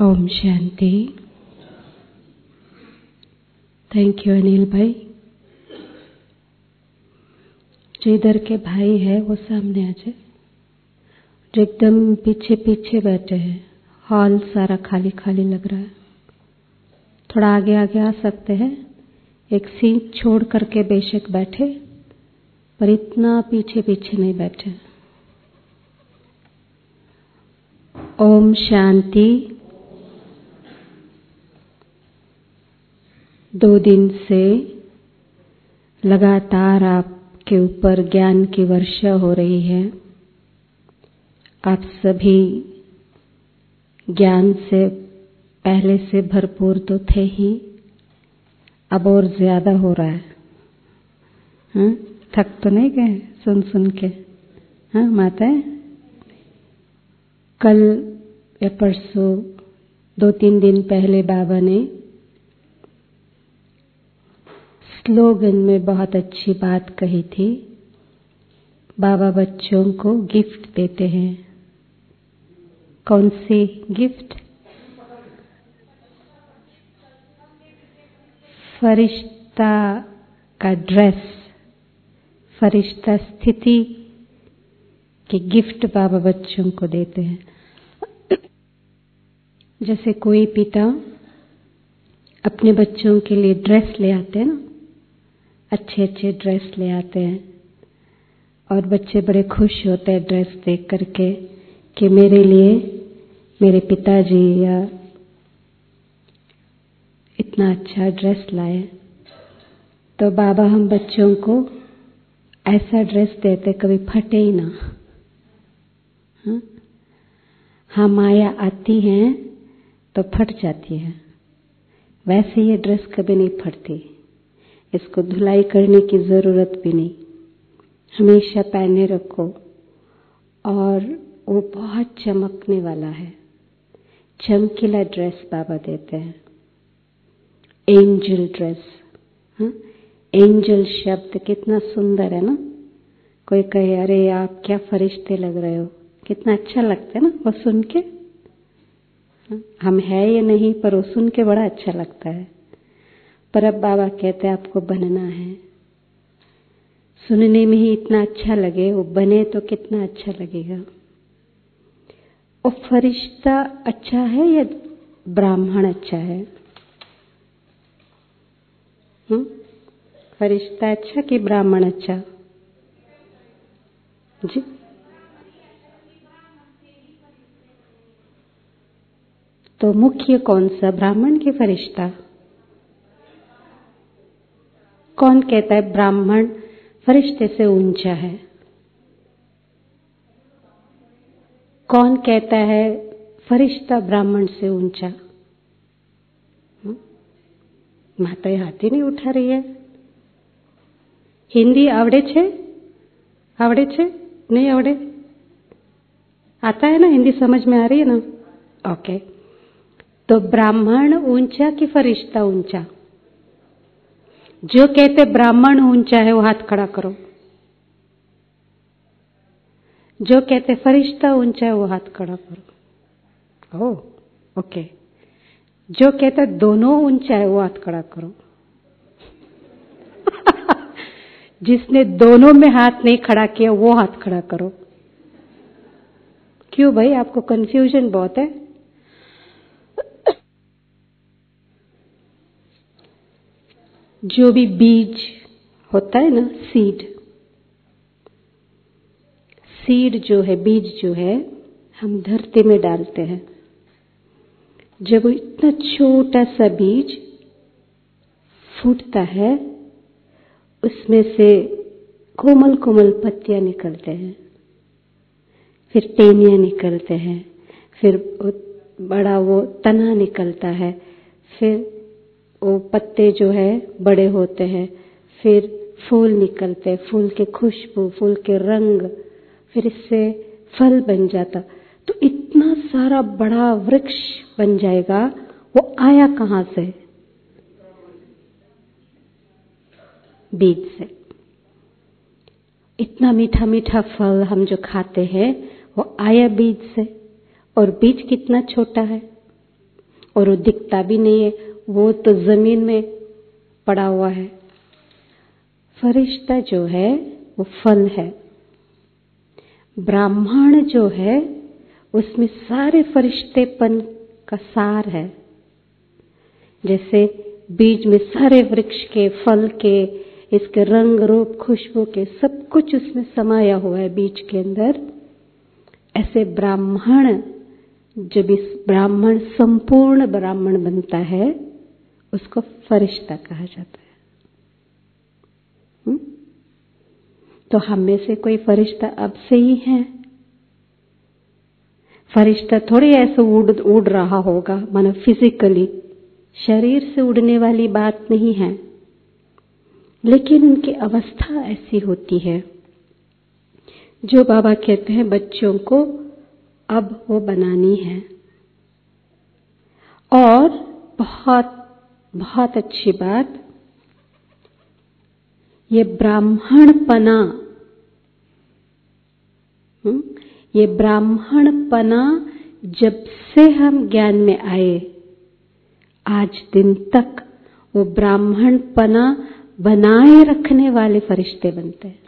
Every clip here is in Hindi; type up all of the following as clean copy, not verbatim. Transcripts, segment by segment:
ओम शांति। थैंक यू अनिल भाई। जो इधर के भाई है वो सामने आ जाए, जो एकदम पीछे पीछे बैठे हैं। हॉल सारा खाली खाली लग रहा है। थोड़ा आगे आगे आ सकते हैं। एक सीट छोड़ करके बेशक बैठे, पर इतना पीछे पीछे नहीं बैठे। ओम शांति। 2 दिन से लगातार आपके ऊपर ज्ञान की वर्षा हो रही है। आप सभी ज्ञान से पहले से भरपूर तो थे ही, अब और ज्यादा हो रहा है। हाँ? थक तो नहीं गए सुन सुन के? हाँ माताएं? कल या परसों 2-3 दिन पहले बाबा ने स्लोगन में बहुत अच्छी बात कही थी। बाबा बच्चों को गिफ्ट देते हैं। कौन सी गिफ्ट? फरिश्ता का ड्रेस, फरिश्ता स्थिति की गिफ्ट बाबा बच्चों को देते हैं। जैसे कोई पिता अपने बच्चों के लिए ड्रेस ले आते हैं ना, अच्छे अच्छे ड्रेस ले आते हैं, और बच्चे बड़े खुश होते हैं ड्रेस देख करके कि मेरे लिए मेरे पिताजी या इतना अच्छा ड्रेस लाए। तो बाबा हम बच्चों को ऐसा ड्रेस देते कभी फटे ही ना। हाँ माया आती है तो फट जाती है, वैसे ये ड्रेस कभी नहीं फटती। इसको धुलाई करने की जरूरत भी नहीं, हमेशा पहने रखो। और वो बहुत चमकने वाला है। चमकीला ड्रेस बाबा देते हैं, एंजल ड्रेस। एंजल शब्द कितना सुंदर है ना। कोई कहे अरे आप क्या फरिश्ते लग रहे हो, कितना अच्छा लगता है ना वो सुन के। हम है या नहीं, पर वो सुन के बड़ा अच्छा लगता है। पर अब बाबा कहते हैं आपको बनना है। सुनने में ही इतना अच्छा लगे, वो बने तो कितना अच्छा लगेगा। वो फरिश्ता अच्छा है या ब्राह्मण अच्छा है? फरिश्ता अच्छा कि ब्राह्मण अच्छा? जी तो मुख्य कौन सा, ब्राह्मण की फरिश्ता? कौन कहता है ब्राह्मण फरिश्ते से ऊंचा है? कौन कहता है फरिश्ता ब्राह्मण से ऊंचा? माता हाथ ही नहीं उठा रही है। हिंदी आवड़े छे? आवड़े छे? नहीं आवड़े? आता है ना, हिंदी समझ में आ रही है ना? ओके। तो ब्राह्मण ऊंचा कि फरिश्ता ऊंचा? जो कहते ब्राह्मण ऊंचा है वो हाथ खड़ा करो। जो कहते फरिश्ता ऊंचा है वो हाथ खड़ा करो। Oh okay. जो कहते दोनों ऊंचा है वो हाथ खड़ा करो। जिसने दोनों में हाथ नहीं खड़ा किया वो हाथ खड़ा करो। क्यों भाई, आपको कंफ्यूजन बहुत है? जो भी बीज होता है ना, सीड जो है, बीज जो है, हम धरती में डालते हैं। जब इतना छोटा सा बीज फूटता है, उसमें से कोमल कोमल पत्तियां निकलते हैं, फिर टेनियां निकलते हैं, फिर बड़ा वो तना निकलता है, फिर वो पत्ते जो है बड़े होते हैं, फिर फूल निकलते हैं, फूल के खुशबू, फूल के रंग, फिर इससे फल बन जाता। तो इतना सारा बड़ा वृक्ष बन जाएगा। वो आया कहां से? बीज से। इतना मीठा मीठा फल हम जो खाते हैं वो आया बीज से। और बीज कितना छोटा है, और वो दिखता भी नहीं है, वो तो जमीन में पड़ा हुआ है। फरिश्ता जो है वो फल है। ब्राह्मण जो है उसमें सारे फरिश्तेपन का सार है। जैसे बीज में सारे वृक्ष के, फल के, इसके रंग रूप, खुशबू के, सब कुछ उसमें समाया हुआ है बीज के अंदर। ऐसे ब्राह्मण, जब इस ब्राह्मण संपूर्ण ब्राह्मण बनता है उसको फरिश्ता कहा जाता है। तो हम में से कोई फरिश्ता अब से ही है। फरिश्ता थोड़ी ऐसे उड़ रहा होगा, मानो फिजिकली शरीर से उड़ने वाली बात नहीं है, लेकिन उनकी अवस्था ऐसी होती है जो बाबा कहते हैं बच्चों को अब वो बनानी है। और बहुत बहुत अच्छी बात, ये ब्राह्मणपना, ये ब्राह्मणपना जब से हम ज्ञान में आए आज दिन तक वो ब्राह्मणपना बनाए रखने वाले फरिश्ते बनते हैं।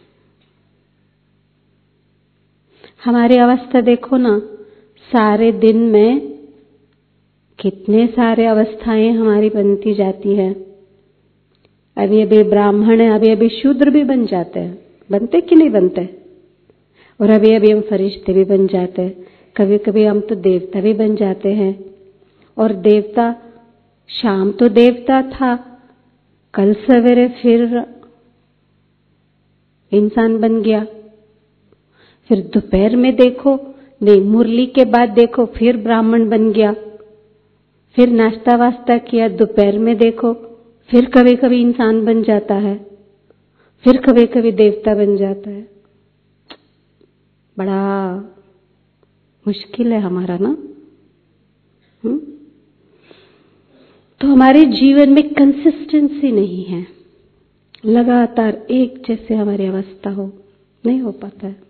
हमारी अवस्था देखो ना, सारे दिन में कितने सारे अवस्थाएं हमारी बनती जाती है। अभी अभी ब्राह्मण है, अभी अभी शूद्र भी बन जाते हैं, बनते कि नहीं बनते? और अभी अभी हम फरिश्ते भी बन जाते हैं, कभी कभी हम तो देवता भी बन जाते हैं। और देवता, शाम तो देवता था, कल सवेरे फिर इंसान बन गया, फिर दोपहर में देखो, नहीं मुरली के बाद देखो फिर ब्राह्मण बन गया, फिर नाश्ता वास्ता किया, दोपहर में देखो फिर कभी कभी इंसान बन जाता है, फिर कभी कभी देवता बन जाता है। बड़ा मुश्किल है हमारा ना। तो हमारे जीवन में कंसिस्टेंसी नहीं है, लगातार एक जैसे हमारी अवस्था हो, नहीं हो पाता है।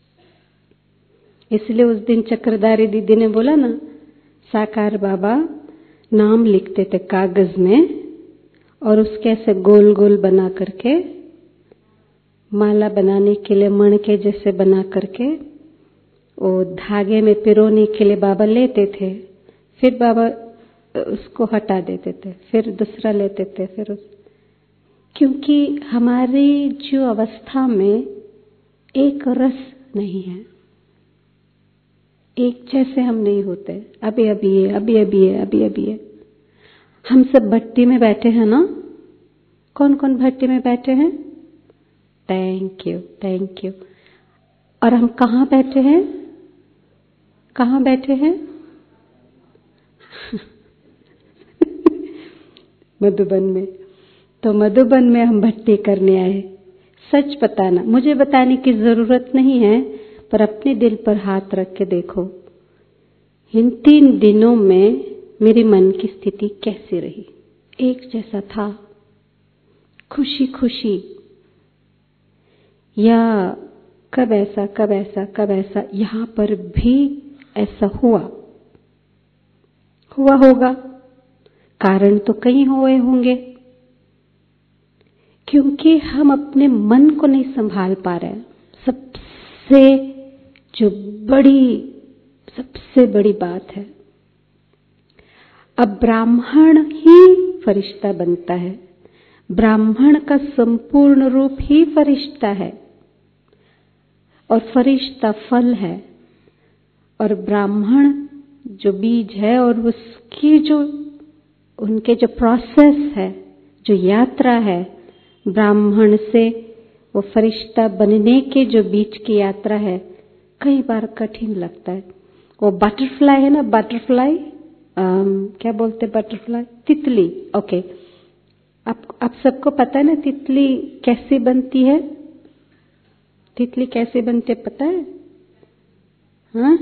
इसलिए उस दिन चक्रधारी दीदी ने बोला ना, साकार बाबा नाम लिखते थे कागज में और उसके ऐसे गोल गोल बना करके माला बनाने के लिए मणके जैसे बना करके वो धागे में पिरोने के लिए बाबा लेते थे, फिर बाबा उसको हटा देते थे, फिर दूसरा लेते थे, फिर क्योंकि हमारी जो अवस्था में एक रस नहीं है, एक जैसे हम नहीं होते। अभी अभी है, अभी अभी है, अभी अभी है। हम सब भट्टी में बैठे हैं ना, कौन कौन भट्टी में बैठे हैं? Thank you, thank you. और हम कहाँ बैठे हैं? कहाँ बैठे हैं? मधुबन में। तो मधुबन में हम भट्टी करने आए। सच बताना, मुझे बताने की जरूरत नहीं है, पर अपने दिल पर हाथ रख के देखो, इन 3 दिनों में मेरे मन की स्थिति कैसी रही? एक जैसा था, खुशी खुशी, या कब ऐसा कब ऐसा कब ऐसा? यहां पर भी ऐसा हुआ होगा, कारण तो कई हुए होंगे, क्योंकि हम अपने मन को नहीं संभाल पा रहे। सबसे बड़ी बात है, अब ब्राह्मण ही फरिश्ता बनता है, ब्राह्मण का संपूर्ण रूप ही फरिश्ता है, और फरिश्ता फल है, और ब्राह्मण जो बीज है और उसकी जो उनके जो प्रोसेस है, जो यात्रा है, ब्राह्मण से वो फरिश्ता बनने के जो बीच की यात्रा है, कई बार कठिन लगता है। वो बटरफ्लाई है ना, बटरफ्लाई क्या बोलते बटरफ्लाई? तितली। ओके, आप सबको पता है ना तितली कैसे बनती है? तितली कैसे बनती है पता है? हाँ,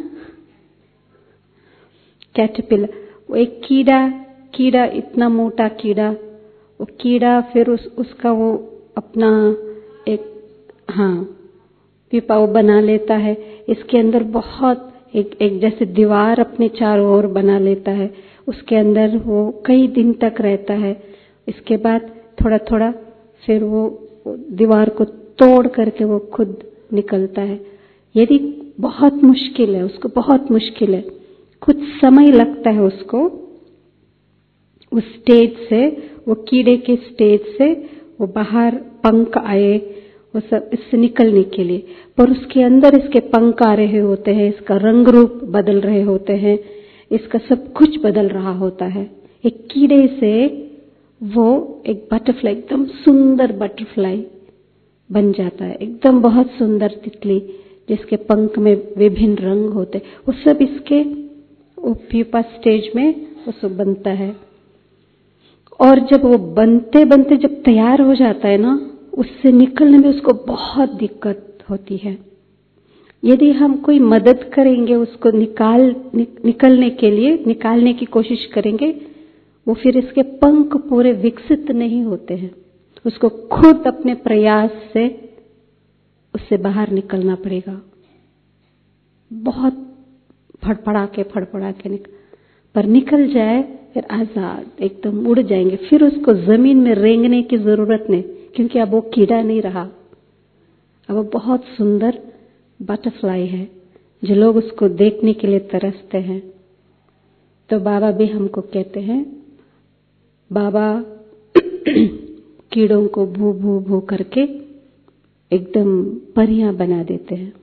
कैटरपिलर। वो एक कीड़ा, इतना मोटा कीड़ा, वो कीड़ा फिर उसका वो अपना एक पीपा वो बना लेता है, इसके अंदर बहुत एक जैसे दीवार अपने चारों ओर बना लेता है, उसके अंदर वो कई दिन तक रहता है। इसके बाद थोड़ा थोड़ा फिर वो दीवार को तोड़ करके वो खुद निकलता है। यदि बहुत मुश्किल है, उसको बहुत मुश्किल है, कुछ समय लगता है उसको उस स्टेज से, वो कीड़े के स्टेज से वो बाहर पंख आए, वो सब इससे निकलने के लिए। पर उसके अंदर इसके पंख आ रहे होते हैं, इसका रंग रूप बदल रहे होते हैं, इसका सब कुछ बदल रहा होता है। एक कीड़े से वो एक बटरफ्लाई, एकदम सुंदर बटरफ्लाई बन जाता है, एकदम बहुत सुंदर तितली जिसके पंख में विभिन्न रंग होते, वो सब इसके प्यूपा स्टेज में वो सब बनता है। और जब वो बनते बनते जब तैयार हो जाता है ना, उससे निकलने में उसको बहुत दिक्कत होती है। यदि हम कोई मदद करेंगे उसको निकलने के लिए, निकालने की कोशिश करेंगे, वो फिर इसके पंख पूरे विकसित नहीं होते हैं। उसको खुद अपने प्रयास से उससे बाहर निकलना पड़ेगा। बहुत फड़फड़ा के पर निकल जाए फिर आजाद एकदम उड़ जाएंगे। फिर उसको जमीन में रेंगने की जरूरत नहीं, क्योंकि अब वो कीड़ा नहीं रहा, अब वो बहुत सुंदर बटरफ्लाई है जो लोग उसको देखने के लिए तरसते हैं। तो बाबा भी हमको कहते हैं, बाबा कीड़ों को भू भू भू करके एकदम परियां बना देते हैं।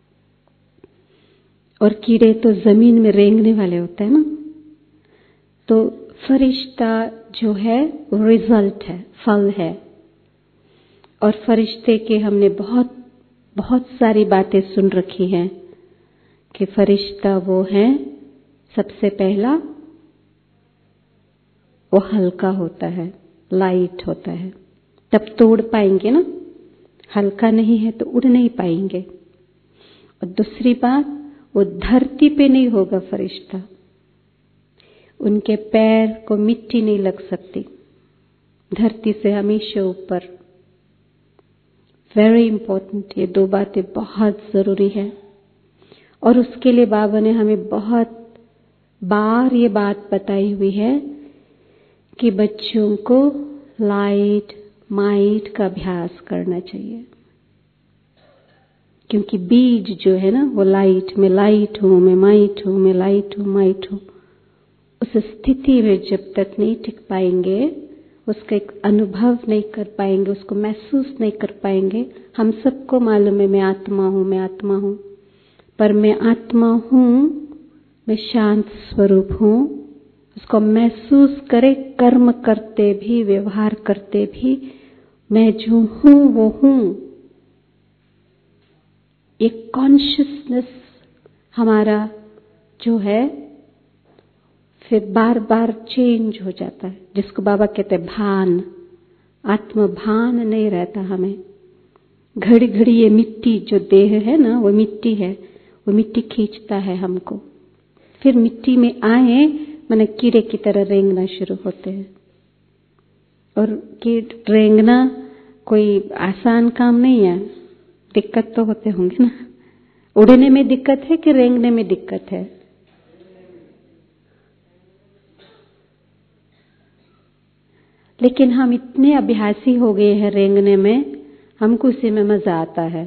और कीड़े तो जमीन में रेंगने वाले होते हैं ना। तो फरिश्ता जो है वो रिजल्ट है, फल है। और फरिश्ते के हमने बहुत बहुत सारी बातें सुन रखी हैं कि फरिश्ता वो है, सबसे पहला वो हल्का होता है, लाइट होता है, तब तो उड़ पाएंगे ना। हल्का नहीं है तो उड़ नहीं पाएंगे। और दूसरी बात, वो धरती पे नहीं होगा फरिश्ता, उनके पैर को मिट्टी नहीं लग सकती, धरती से हमेशा ऊपर। वेरी इंपॉर्टेंट, ये दो बातें बहुत जरूरी है। और उसके लिए बाबा ने हमें बहुत बार ये बात बताई हुई है कि बच्चों को लाइट माइट का अभ्यास करना चाहिए। क्योंकि बीज जो है ना वो लाइट, मैं लाइट हूं, मैं माइट हूं, मैं लाइट हूं, माइट हूं, उस स्थिति में जब तक नहीं टिक पाएंगे, उसका एक अनुभव नहीं कर पाएंगे, उसको महसूस नहीं कर पाएंगे। हम सबको मालूम है मैं आत्मा हूं, मैं आत्मा हूं, पर मैं आत्मा हूं, मैं शांत स्वरूप हूं, उसको महसूस करे, कर्म करते भी, व्यवहार करते भी मैं जो हूं वो हूं। ये कॉन्शियसनेस हमारा जो है फिर बार बार चेंज हो जाता है, जिसको बाबा कहते हैं भान, आत्म भान नहीं रहता हमें। घड़ी घड़ी ये मिट्टी जो देह है ना, वो मिट्टी है, वो मिट्टी खींचता है हमको। फिर मिट्टी में आए माने कीड़े की तरह रेंगना शुरू होते हैं। और कीट रेंगना कोई आसान काम नहीं है, दिक्कत तो होते होंगे ना। उड़ने में दिक्कत है कि रेंगने में दिक्कत है? लेकिन हम इतने अभ्यासी हो गए हैं रेंगने में, हमको उसी में मजा आता है।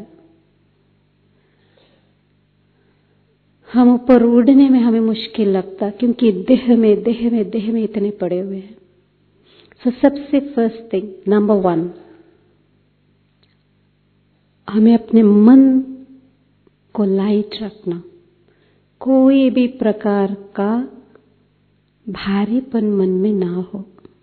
हम ऊपर उड़ने में हमें मुश्किल लगता, क्योंकि देह में इतने पड़े हुए हैं। सो सबसे फर्स्ट थिंग, नंबर 1, हमें अपने मन को लाइट रखना, कोई भी प्रकार का भारीपन मन में ना हो।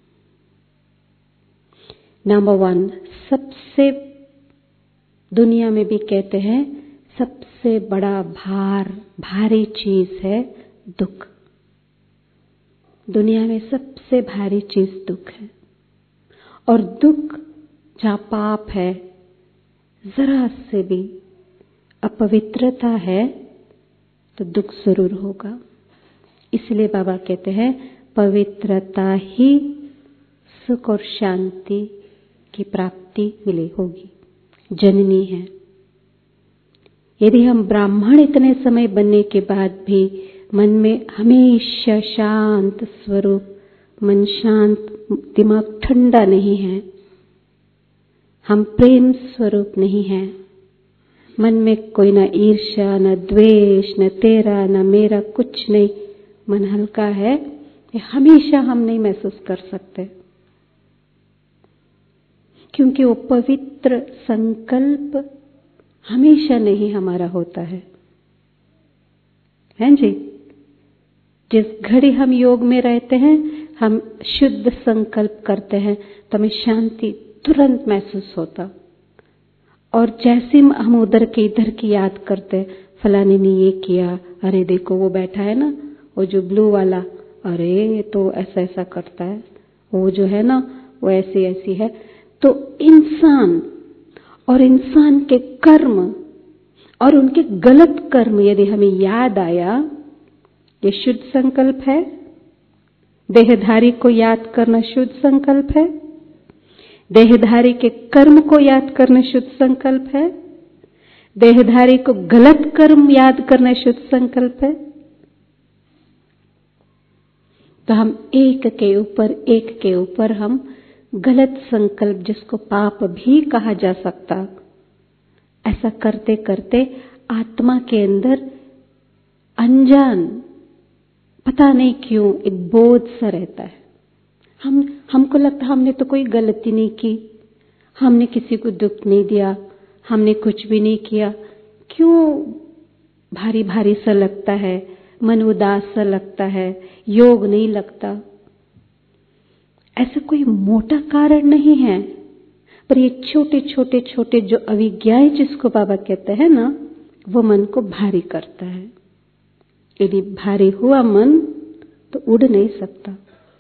नंबर 1, सबसे दुनिया में भी कहते हैं सबसे बड़ा भारी चीज है दुख। दुनिया में सबसे भारी चीज दुख है। और दुख जहां पाप है, जरा से भी अपवित्रता है, तो दुख जरूर होगा। इसलिए बाबा कहते हैं पवित्रता ही सुख और शांति की प्राप्ति मिली होगी, जननी है। यदि हम ब्राह्मण इतने समय बनने के बाद भी मन में हमेशा शांत स्वरूप, मन शांत, दिमाग ठंडा नहीं है, हम प्रेम स्वरूप नहीं है, मन में कोई ना ईर्ष्या, न द्वेष, न तेरा, न मेरा, कुछ नहीं, मन हल्का है, ये हमेशा हम नहीं महसूस कर सकते, क्योंकि वो पवित्र संकल्प हमेशा नहीं हमारा होता है जी। जिस घड़ी हम योग में रहते हैं, हम शुद्ध संकल्प करते हैं तो हमें शांति तुरंत महसूस होता, और जैसे हम उधर के इधर की याद करते, फलाने ने ये किया, अरे देखो वो बैठा है ना, वो जो ब्लू वाला, अरे ये तो ऐसा ऐसा करता है, वो जो है ना वो ऐसी ऐसी है। तो इंसान और इंसान के कर्म और उनके गलत कर्म यदि हमें याद आया, ये शुद्ध संकल्प है। देहधारी को याद करना शुद्ध संकल्प है, देहधारी के कर्म को याद करना शुद्ध संकल्प है, देहधारी को गलत कर्म याद करना शुद्ध संकल्प है। तो हम एक के ऊपर हम गलत संकल्प, जिसको पाप भी कहा जा सकता, ऐसा करते करते आत्मा के अंदर अनजान, पता नहीं क्यों एक बोझ सा रहता है। हमको लगता हमने तो कोई गलती नहीं की, हमने किसी को दुख नहीं दिया, हमने कुछ भी नहीं किया, क्यों भारी भारी सा लगता है, मन उदास सा लगता है, योग नहीं लगता। ऐसा कोई मोटा कारण नहीं है, पर ये छोटे छोटे छोटे जो अविज्ञाएं जिसको बाबा कहते हैं ना, वो मन को भारी करता है। यदि भारी हुआ मन तो उड़ नहीं सकता।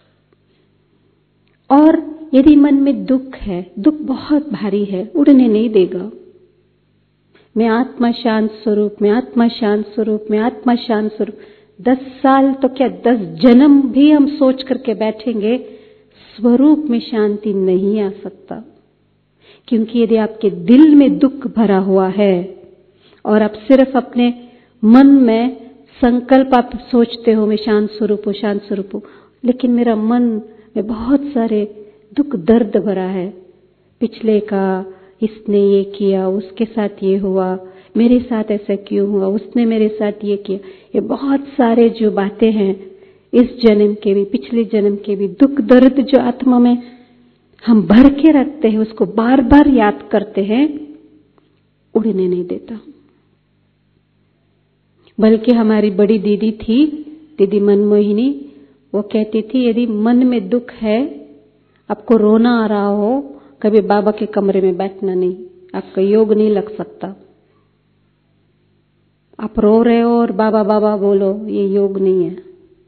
और यदि मन में दुख है, दुख बहुत भारी है, उड़ने नहीं देगा। मैं आत्मा शांत स्वरूप, मैं आत्मा शांत स्वरूप, मैं आत्मा शांत स्वरूप, 10 साल तो क्या 10 जन्म भी हम सोच करके बैठेंगे, स्वरूप में शांति नहीं आ सकता। क्योंकि यदि आपके दिल में दुख भरा हुआ है और आप सिर्फ अपने मन में संकल्प आप सोचते हो, मैं शांत स्वरूप हूँ, शांत स्वरूप हूँ, लेकिन मेरा मन में बहुत सारे दुख दर्द भरा है, पिछले का, इसने ये किया, उसके साथ ये हुआ, मेरे साथ ऐसा क्यों हुआ, उसने मेरे साथ ये किया, ये बहुत सारे जो बातें हैं, इस जन्म के भी पिछले जन्म के भी दुख दर्द जो आत्मा में हम भर के रखते हैं, उसको बार बार याद करते हैं, उड़ने नहीं देता। बल्कि हमारी बड़ी दीदी थी, दीदी मनमोहिनी, वो कहती थी यदि मन में दुख है, आपको रोना आ रहा हो, कभी बाबा के कमरे में बैठना नहीं, आपका योग नहीं लग सकता। आप रो रहे हो और बाबा बाबा बोलो, ये योग नहीं है।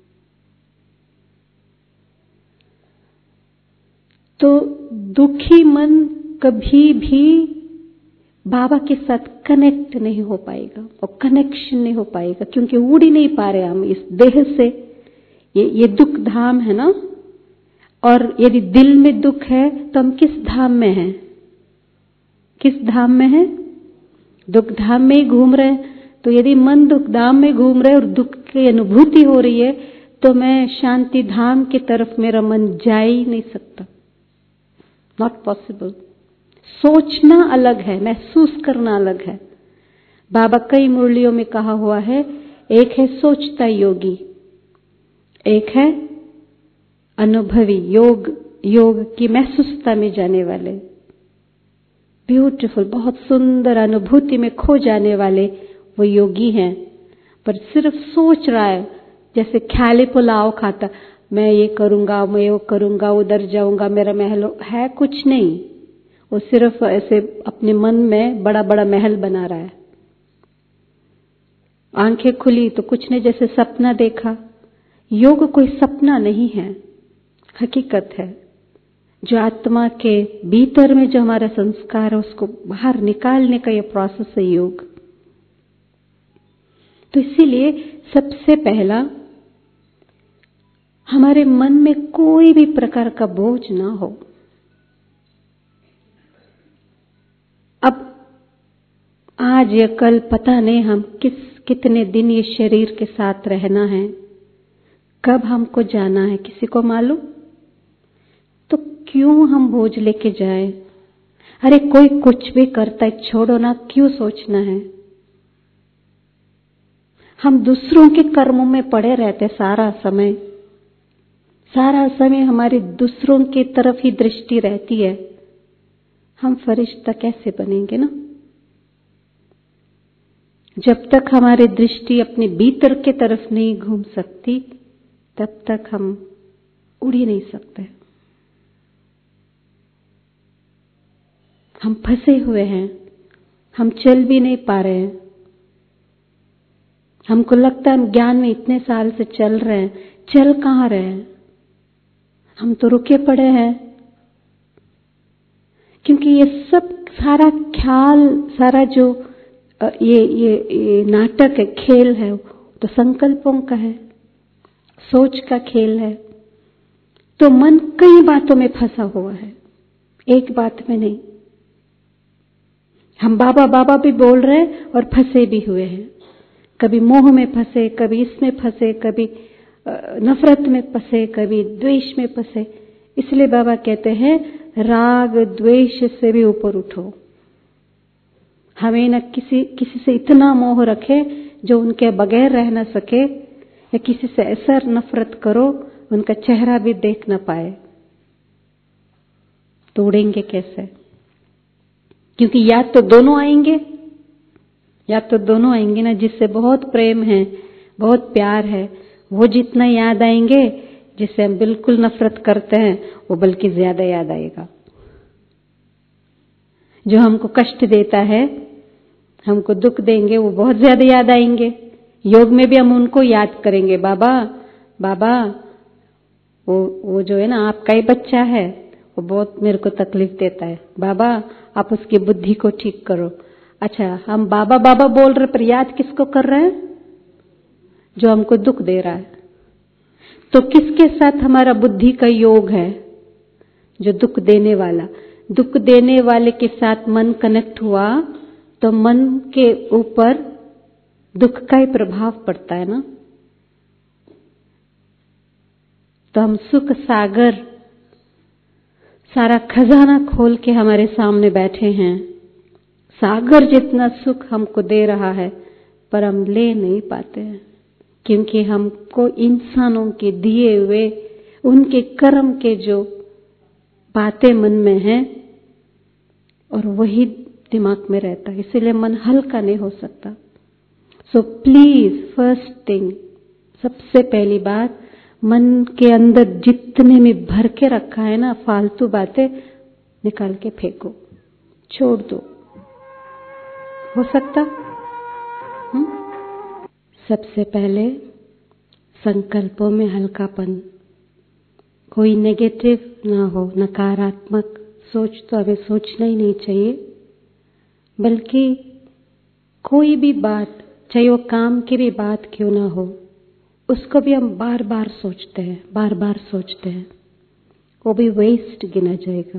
तो दुखी मन कभी भी बाबा के साथ कनेक्ट नहीं हो पाएगा और कनेक्शन नहीं हो पाएगा, क्योंकि उड़ ही नहीं पा रहे हम इस देह से। ये दुख धाम है ना, और यदि दिल में दुख है तो हम किस धाम में हैं? किस धाम में है? दुख धाम में ही घूम रहे हैं। तो यदि मन दुख धाम में घूम रहे और दुख की अनुभूति हो रही है, तो मैं शांति धाम की तरफ मेरा मन जा ही नहीं सकता। Not possible. सोचना अलग है, महसूस करना अलग है। बाबा कई मुरलियों में कहा हुआ है, एक है सोचता योगी, एक है अनुभवी, योग की महसूसता में जाने वाले, ब्यूटीफुल, बहुत सुंदर अनुभूति में खो जाने वाले वो योगी हैं। पर सिर्फ सोच रहा है, जैसे ख्याली पुलाव खाता, मैं ये करूंगा, मैं वो करूंगा, उधर जाऊंगा, मेरा महल है, कुछ नहीं। वो सिर्फ ऐसे अपने मन में बड़ा बड़ा महल बना रहा है। आंखें खुली तो कुछ नहीं, जैसे सपना देखा। योग कोई सपना नहीं है, हकीकत है। जो आत्मा के भीतर में जो हमारा संस्कार है, उसको बाहर निकालने का ये प्रोसेस है योग। तो इसीलिए सबसे पहला हमारे मन में कोई भी प्रकार का बोझ ना हो। अब आज या कल पता नहीं हम कितने दिन ये शरीर के साथ रहना है, कब हमको जाना है, किसी को मालूम? तो क्यों हम बोझ लेके जाए? अरे कोई कुछ भी करता है, छोड़ो ना, क्यों सोचना है? हम दूसरों के कर्मों में पड़े रहते सारा समय हमारी दूसरों की तरफ ही दृष्टि रहती है। हम फरिश्ता कैसे बनेंगे ना? जब तक हमारी दृष्टि अपने भीतर के तरफ नहीं घूम सकती, तब तक हम उड़ ही नहीं सकते। हम फंसे हुए हैं, हम चल भी नहीं पा रहे हैं। हमको लगता है हम ज्ञान में इतने साल से चल रहे हैं, चल कहाँ रहे हैं? हम तो रुके पड़े हैं, क्योंकि ये सब सारा ख्याल, सारा जो ये नाटक है, खेल है, तो संकल्पों का है, सोच का खेल है। तो मन कई बातों में फंसा हुआ है, एक बात में नहीं। हम बाबा बाबा भी बोल रहे हैं और फंसे भी हुए हैं। कभी मोह में फंसे, कभी इसमें फंसे, कभी नफरत में फंसे, कभी द्वेष में फंसे। इसलिए बाबा कहते हैं राग द्वेष से भी ऊपर उठो। हमें न किसी से इतना मोह रखे जो उनके बगैर रह न सके, या किसी से ऐसा नफरत करो उनका चेहरा भी देख न पाए। तो उड़ेंगे कैसे? क्योंकि या तो दोनों आएंगे ना, जिससे बहुत प्रेम है, बहुत प्यार है, वो जितना याद आएंगे, जिससे हम बिल्कुल नफरत करते हैं वो बल्कि ज्यादा याद आएगा। जो हमको कष्ट देता है, हमको दुख देंगे, वो बहुत ज्यादा याद आएंगे। योग में भी हम उनको याद करेंगे, बाबा बाबा वो जो है ना आपका ही बच्चा है, वो बहुत मेरे को तकलीफ देता है, बाबा आप उसकी बुद्धि को ठीक करो। अच्छा, हम बाबा बाबा बोल रहे, पर याद किसको कर रहे हैं? जो हमको दुख दे रहा है। तो किसके साथ हमारा बुद्धि का योग है? जो दुख देने वाला। दुख देने वाले के साथ मन कनेक्ट हुआ तो मन के ऊपर दुख का ही प्रभाव पड़ता है ना। तो हम सुख सागर, सारा खजाना खोल के हमारे सामने बैठे हैं। सागर जितना सुख हमको दे रहा है, पर हम ले नहीं पाते हैं, क्योंकि हमको इंसानों के दिए हुए उनके कर्म के जो बातें मन में हैं और वही दिमाग में रहता है, इसीलिए मन हल्का नहीं हो सकता। सो प्लीज, फर्स्ट थिंग, सबसे पहली बात, मन के अंदर जितने में भर के रखा है ना फालतू बातें, निकाल के फेंको, छोड़ दो। हो सकता? सबसे पहले संकल्पों में हल्कापन, कोई नेगेटिव ना हो, नकारात्मक सोच तो हमें सोचना ही नहीं चाहिए, बल्कि कोई भी बात, चाहे वो काम की भी बात क्यों ना हो, उसको भी हम बार बार सोचते हैं, वो भी वेस्ट गिना जाएगा।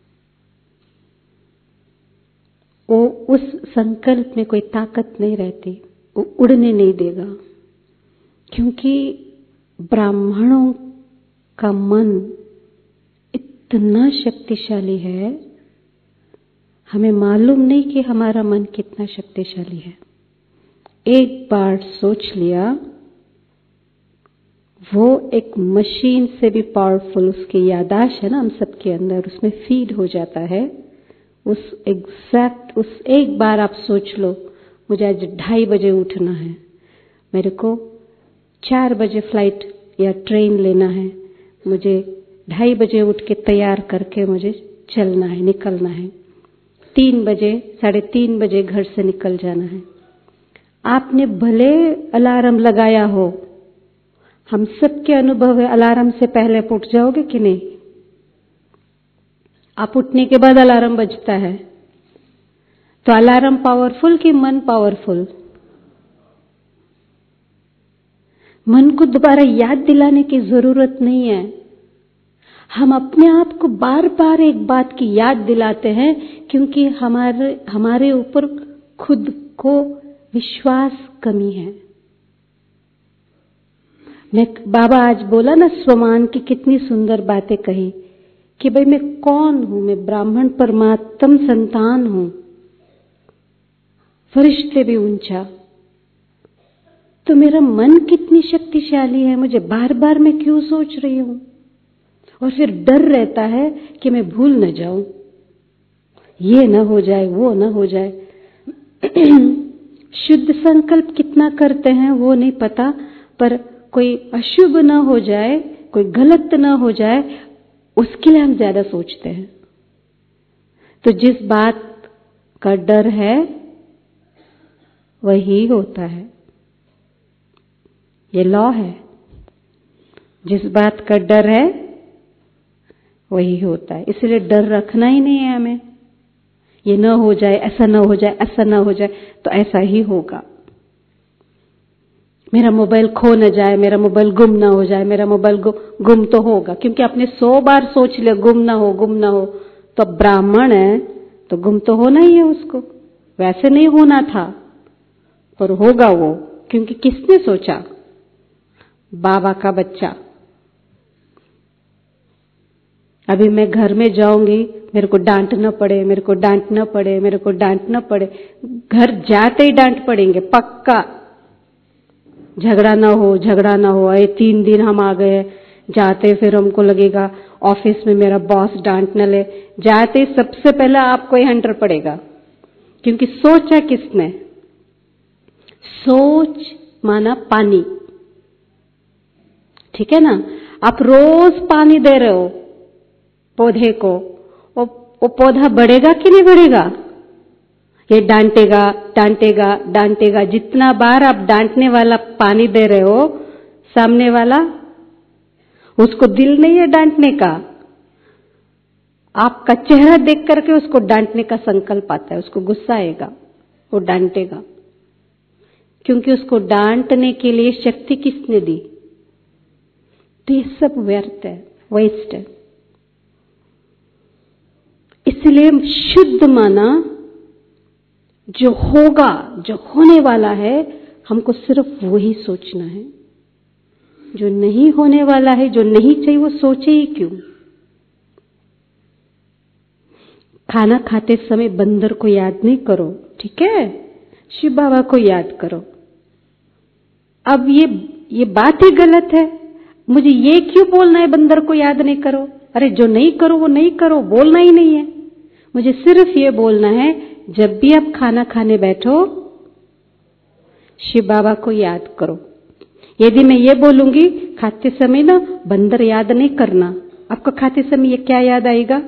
वो उस संकल्प में कोई ताकत नहीं रहती, वो उड़ने नहीं देगा। क्योंकि ब्राह्मणों का मन इतना शक्तिशाली है, हमें मालूम नहीं कि हमारा मन कितना शक्तिशाली है। एक बार सोच लिया, वो एक मशीन से भी पावरफुल, उसकी याददाश्त है ना हम सबके अंदर, उसमें फीड हो जाता है। उस एक बार आप सोच लो, मुझे आज 2:30 बजे उठना है, मेरे को 4 बजे फ्लाइट या ट्रेन लेना है, मुझे 2:30 बजे उठ के तैयार करके मुझे चलना है, निकलना है, 3 बजे 3:30 बजे घर से निकल जाना है। आपने भले अलार्म लगाया हो, हम सबके अनुभव है, अलार्म से पहले आप उठ जाओगे कि नहीं? आप उठने के बाद अलार्म बजता है, तो अलार्म पावरफुल कि मन पावरफुल? मन को दोबारा याद दिलाने की जरूरत नहीं है। हम अपने आप को बार बार एक बात की याद दिलाते हैं, क्योंकि हमारे ऊपर खुद को विश्वास कमी है। बाबा आज बोला ना, स्वमान की कितनी सुंदर बातें कही कि भाई मैं कौन हूं, मैं ब्राह्मण परमात्म संतान हूं, फरिश्ते भी ऊंचा। तो मेरा मन कितनी शक्तिशाली है, मुझे बार बार मैं क्यों सोच रही हूं? और फिर डर रहता है कि मैं भूल न जाऊं, ये न हो जाए, वो न हो जाए। शुद्ध संकल्प कितना करते हैं वो नहीं पता, पर कोई अशुभ न हो जाए, कोई गलत न हो जाए, उसके लिए हम ज्यादा सोचते हैं। तो जिस बात का डर है वही होता है, ये लॉ है। जिस बात का डर है वही होता है, इसलिए डर रखना ही नहीं है हमें। ये न हो जाए, ऐसा न हो जाए, ऐसा न हो जाए, तो ऐसा ही होगा। मेरा मोबाइल खो न जाए, मेरा मोबाइल गुम ना हो जाए, मेरा मोबाइल गुम तो होगा, क्योंकि आपने 100 बार सोच लिया गुम ना हो, गुम ना हो। तो ब्राह्मण है तो गुम तो होना ही है उसको, वैसे नहीं होना था पर होगा वो, क्योंकि किसने सोचा? बाबा का बच्चा। अभी मैं घर में जाऊंगी, मेरे को डांटना पड़े, मेरे को डांटना पड़े, मेरे को डांटना पड़े, घर जाते ही डांट पड़ेंगे पक्का। झगड़ा ना हो, झगड़ा ना हो, अरे 3 दिन हम आ गए, जाते फिर हमको लगेगा ऑफिस में मेरा बॉस डांट न ले, जाते सबसे पहले आपको ही हंटर पड़ेगा, क्योंकि सोचा किसने? सोच माना पानी, ठीक है ना? आप रोज पानी दे रहे हो पौधे को, वो पौधा बढ़ेगा कि नहीं बढ़ेगा? ये डांटेगा, डांटेगा, डांटेगा। जितना बार आप डांटने वाला पानी दे रहे हो, सामने वाला, उसको दिल नहीं है डांटने का। आपका चेहरा देख करके उसको डांटने का संकल्प आता है, उसको गुस्सा आएगा, वो डांटेगा, क्योंकि उसको डांटने के लिए शक्ति किसने दी? तो ये सब व्यर्थ है, वेस्ट है। इसलिए शुद्ध माना जो होगा, जो होने वाला है, हमको सिर्फ वही सोचना है। जो नहीं होने वाला है, जो नहीं चाहिए, वो सोचे ही क्यों? खाना खाते समय बंदर को याद नहीं करो, ठीक है? शिव बाबा को याद करो। अब ये बात ही गलत है। मुझे ये क्यों बोलना है बंदर को याद नहीं करो? अरे जो नहीं करो वो नहीं करो, बोलना ही नहीं है। मुझे सिर्फ ये बोलना है, जब भी आप खाना खाने बैठो शिव बाबा को याद करो। यदि मैं ये बोलूंगी खाते समय ना बंदर याद नहीं करना, आपको खाते समय ये क्या याद आएगा?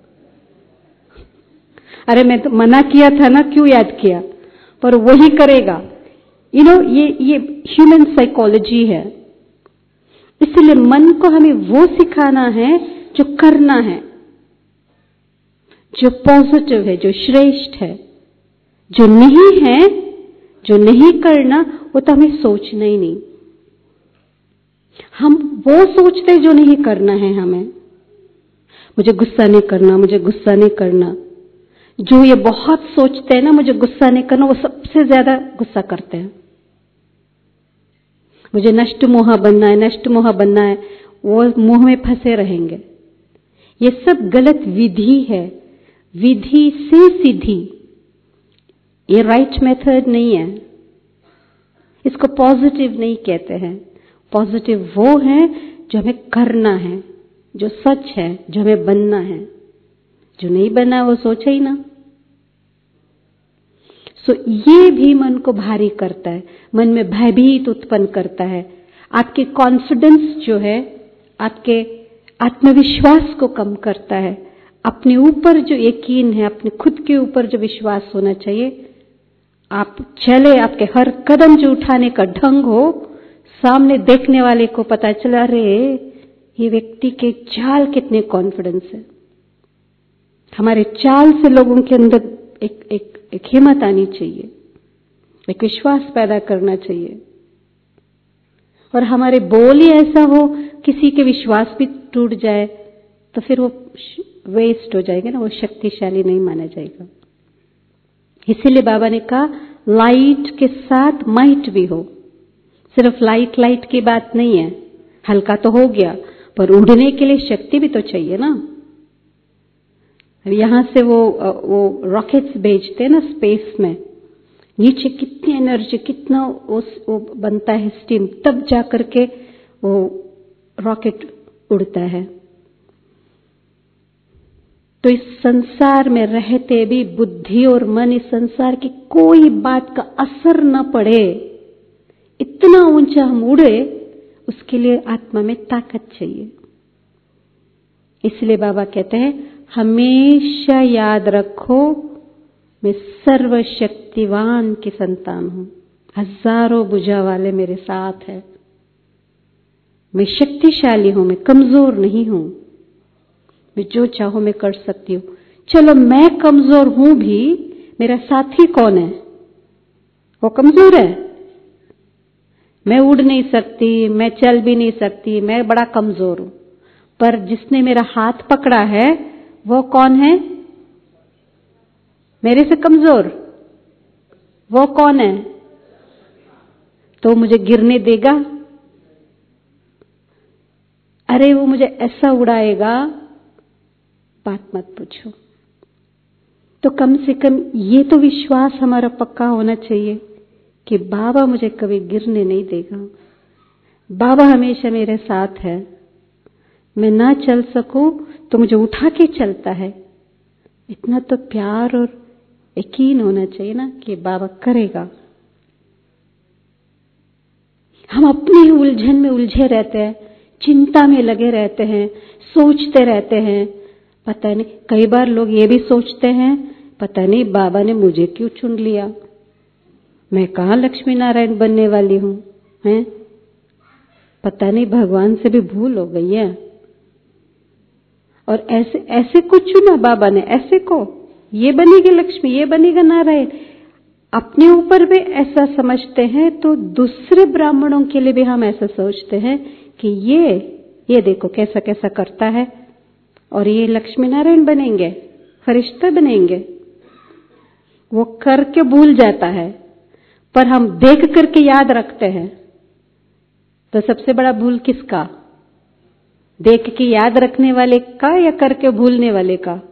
अरे मैं तो मना किया था ना, क्यों याद किया? पर वही करेगा। ये ह्यूमन साइकोलॉजी है। इसलिए मन को हमें वो सिखाना है जो करना है, जो पॉजिटिव है, जो श्रेष्ठ है। जो नहीं है, जो नहीं करना, वो तो हमें सोचना ही नहीं। हम वो सोचते जो नहीं करना है हमें। मुझे गुस्सा नहीं करना, मुझे गुस्सा नहीं करना। जो ये बहुत सोचते हैं ना मुझे गुस्सा नहीं करना, वो सबसे ज्यादा गुस्सा करते हैं। मुझे नष्ट मोह बनना है, नष्ट मोह बनना है, वो मोह में फंसे रहेंगे। ये सब गलत विधि है, विधि से सिद्धि, ये राइट मेथड नहीं है। इसको पॉजिटिव नहीं कहते हैं। पॉजिटिव वो है जो हमें करना है, जो सच है, जो हमें बनना है। जो नहीं बना वो सोचा ही ना। सो ये भी मन को भारी करता है, मन में भयभीत उत्पन्न करता है। आपके कॉन्फिडेंस जो है, आपके आत्मविश्वास को कम करता है। अपने ऊपर जो यकीन है, अपने खुद के ऊपर जो विश्वास होना चाहिए, आप चले, आपके हर कदम जो उठाने का ढंग हो, सामने देखने वाले को पता चला, अरे ये व्यक्ति के चाल कितने कॉन्फिडेंस है। हमारे चाल से लोगों के अंदर एक हिम्मत आनी चाहिए, एक विश्वास पैदा करना चाहिए। और हमारे बोल ही ऐसा हो, किसी के विश्वास भी टूट जाए तो फिर वो वेस्ट हो जाएगा ना, वो शक्तिशाली नहीं माना जाएगा। इसीलिए बाबा ने कहा लाइट के साथ माइट भी हो। सिर्फ लाइट की बात नहीं है, हल्का तो हो गया पर उड़ने के लिए शक्ति भी तो चाहिए ना। यहां से वो रॉकेट्स भेजते हैं ना स्पेस में, नीचे कितनी एनर्जी, कितना वो बनता है स्टीम, तब जाकर के वो रॉकेट उड़ता है। तो इस संसार में रहते भी बुद्धि और मन इस संसार की कोई बात का असर न पड़े, इतना ऊंचा हम उड़े, उसके लिए आत्मा में ताकत चाहिए। इसलिए बाबा कहते हैं हमेशा याद रखो मैं सर्वशक्तिवान की संतान हूं, हजारों भुजा वाले मेरे साथ है, मैं शक्तिशाली हूं, मैं कमजोर नहीं हूं, मैं जो चाहूं मैं कर सकती हूं। चलो मैं कमजोर हूं भी, मेरा साथी कौन है? वो कमजोर है, मैं उड़ नहीं सकती, मैं चल भी नहीं सकती, मैं बड़ा कमजोर हूं, पर जिसने मेरा हाथ पकड़ा है वो कौन है? मेरे से कमजोर, वो कौन है? तो मुझे गिरने देगा? अरे वो मुझे ऐसा उड़ाएगा, बात मत पूछो। तो कम से कम ये तो विश्वास हमारा पक्का होना चाहिए कि बाबा मुझे कभी गिरने नहीं देगा, बाबा हमेशा मेरे साथ है, मैं ना चल सकूं तो मुझे उठा के चलता है। इतना तो प्यार और यकीन होना चाहिए ना कि बाबा करेगा। हम अपनी उलझन में उलझे रहते हैं, चिंता में लगे रहते हैं, सोचते रहते हैं, पता नहीं, कई बार लोग ये भी सोचते हैं पता नहीं बाबा ने मुझे क्यों चुन लिया, मैं कहाँ लक्ष्मी नारायण बनने वाली हूं, हैं? पता नहीं भगवान से भी भूल हो गई है। और ऐसे को चुना बाबा ने, ऐसे को, ये बनेगी लक्ष्मी, ये बनेगा नारायण। अपने ऊपर भी ऐसा समझते हैं तो दूसरे ब्राह्मणों के लिए भी हम ऐसा सोचते हैं कि ये देखो कैसा कैसा करता है और ये लक्ष्मी नारायण बनेंगे, फरिश्ता बनेंगे। वो करके भूल जाता है पर हम देख करके याद रखते हैं। तो सबसे बड़ा भूल किसका? देख के याद रखने वाले का या करके भूलने वाले का?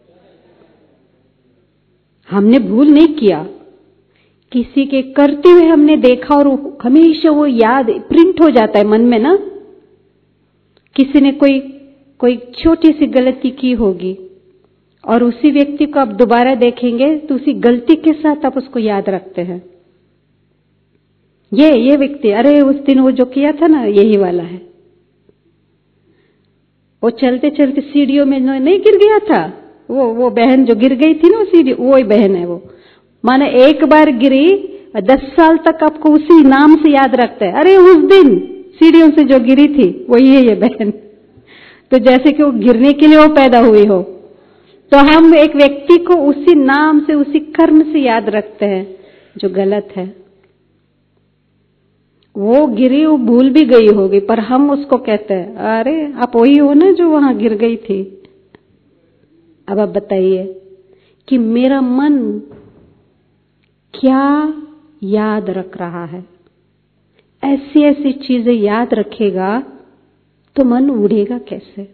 हमने भूल नहीं किया, किसी के करते हुए हमने देखा और हमेशा वो याद प्रिंट हो जाता है मन में ना। किसी ने कोई छोटी सी गलती की होगी और उसी व्यक्ति को आप दोबारा देखेंगे तो उसी गलती के साथ आप उसको याद रखते हैं। ये व्यक्ति, अरे उस दिन वो जो किया था ना, यही वाला है। वो चलते चलते सीढ़ियों में नहीं गिर गया था, वो बहन जो गिर गई थी ना सीढ़ी, वो ही बहन है वो। माने एक बार गिरी 10 साल तक आपको उसी नाम से याद रखता है, अरे उस दिन सीढ़ियों से जो गिरी थी वही है ये बहन। तो जैसे कि वो गिरने के लिए वो पैदा हुई हो, तो हम एक व्यक्ति को उसी नाम से, उसी कर्म से याद रखते हैं जो गलत है। वो गिरी, वो भूल भी गई होगी पर हम उसको कहते हैं अरे आप वही हो ना जो वहां गिर गई थी। अब आप बताइए कि मेरा मन क्या याद रख रहा है? ऐसी ऐसी चीजें याद रखेगा तो मन उड़ेगा कैसे?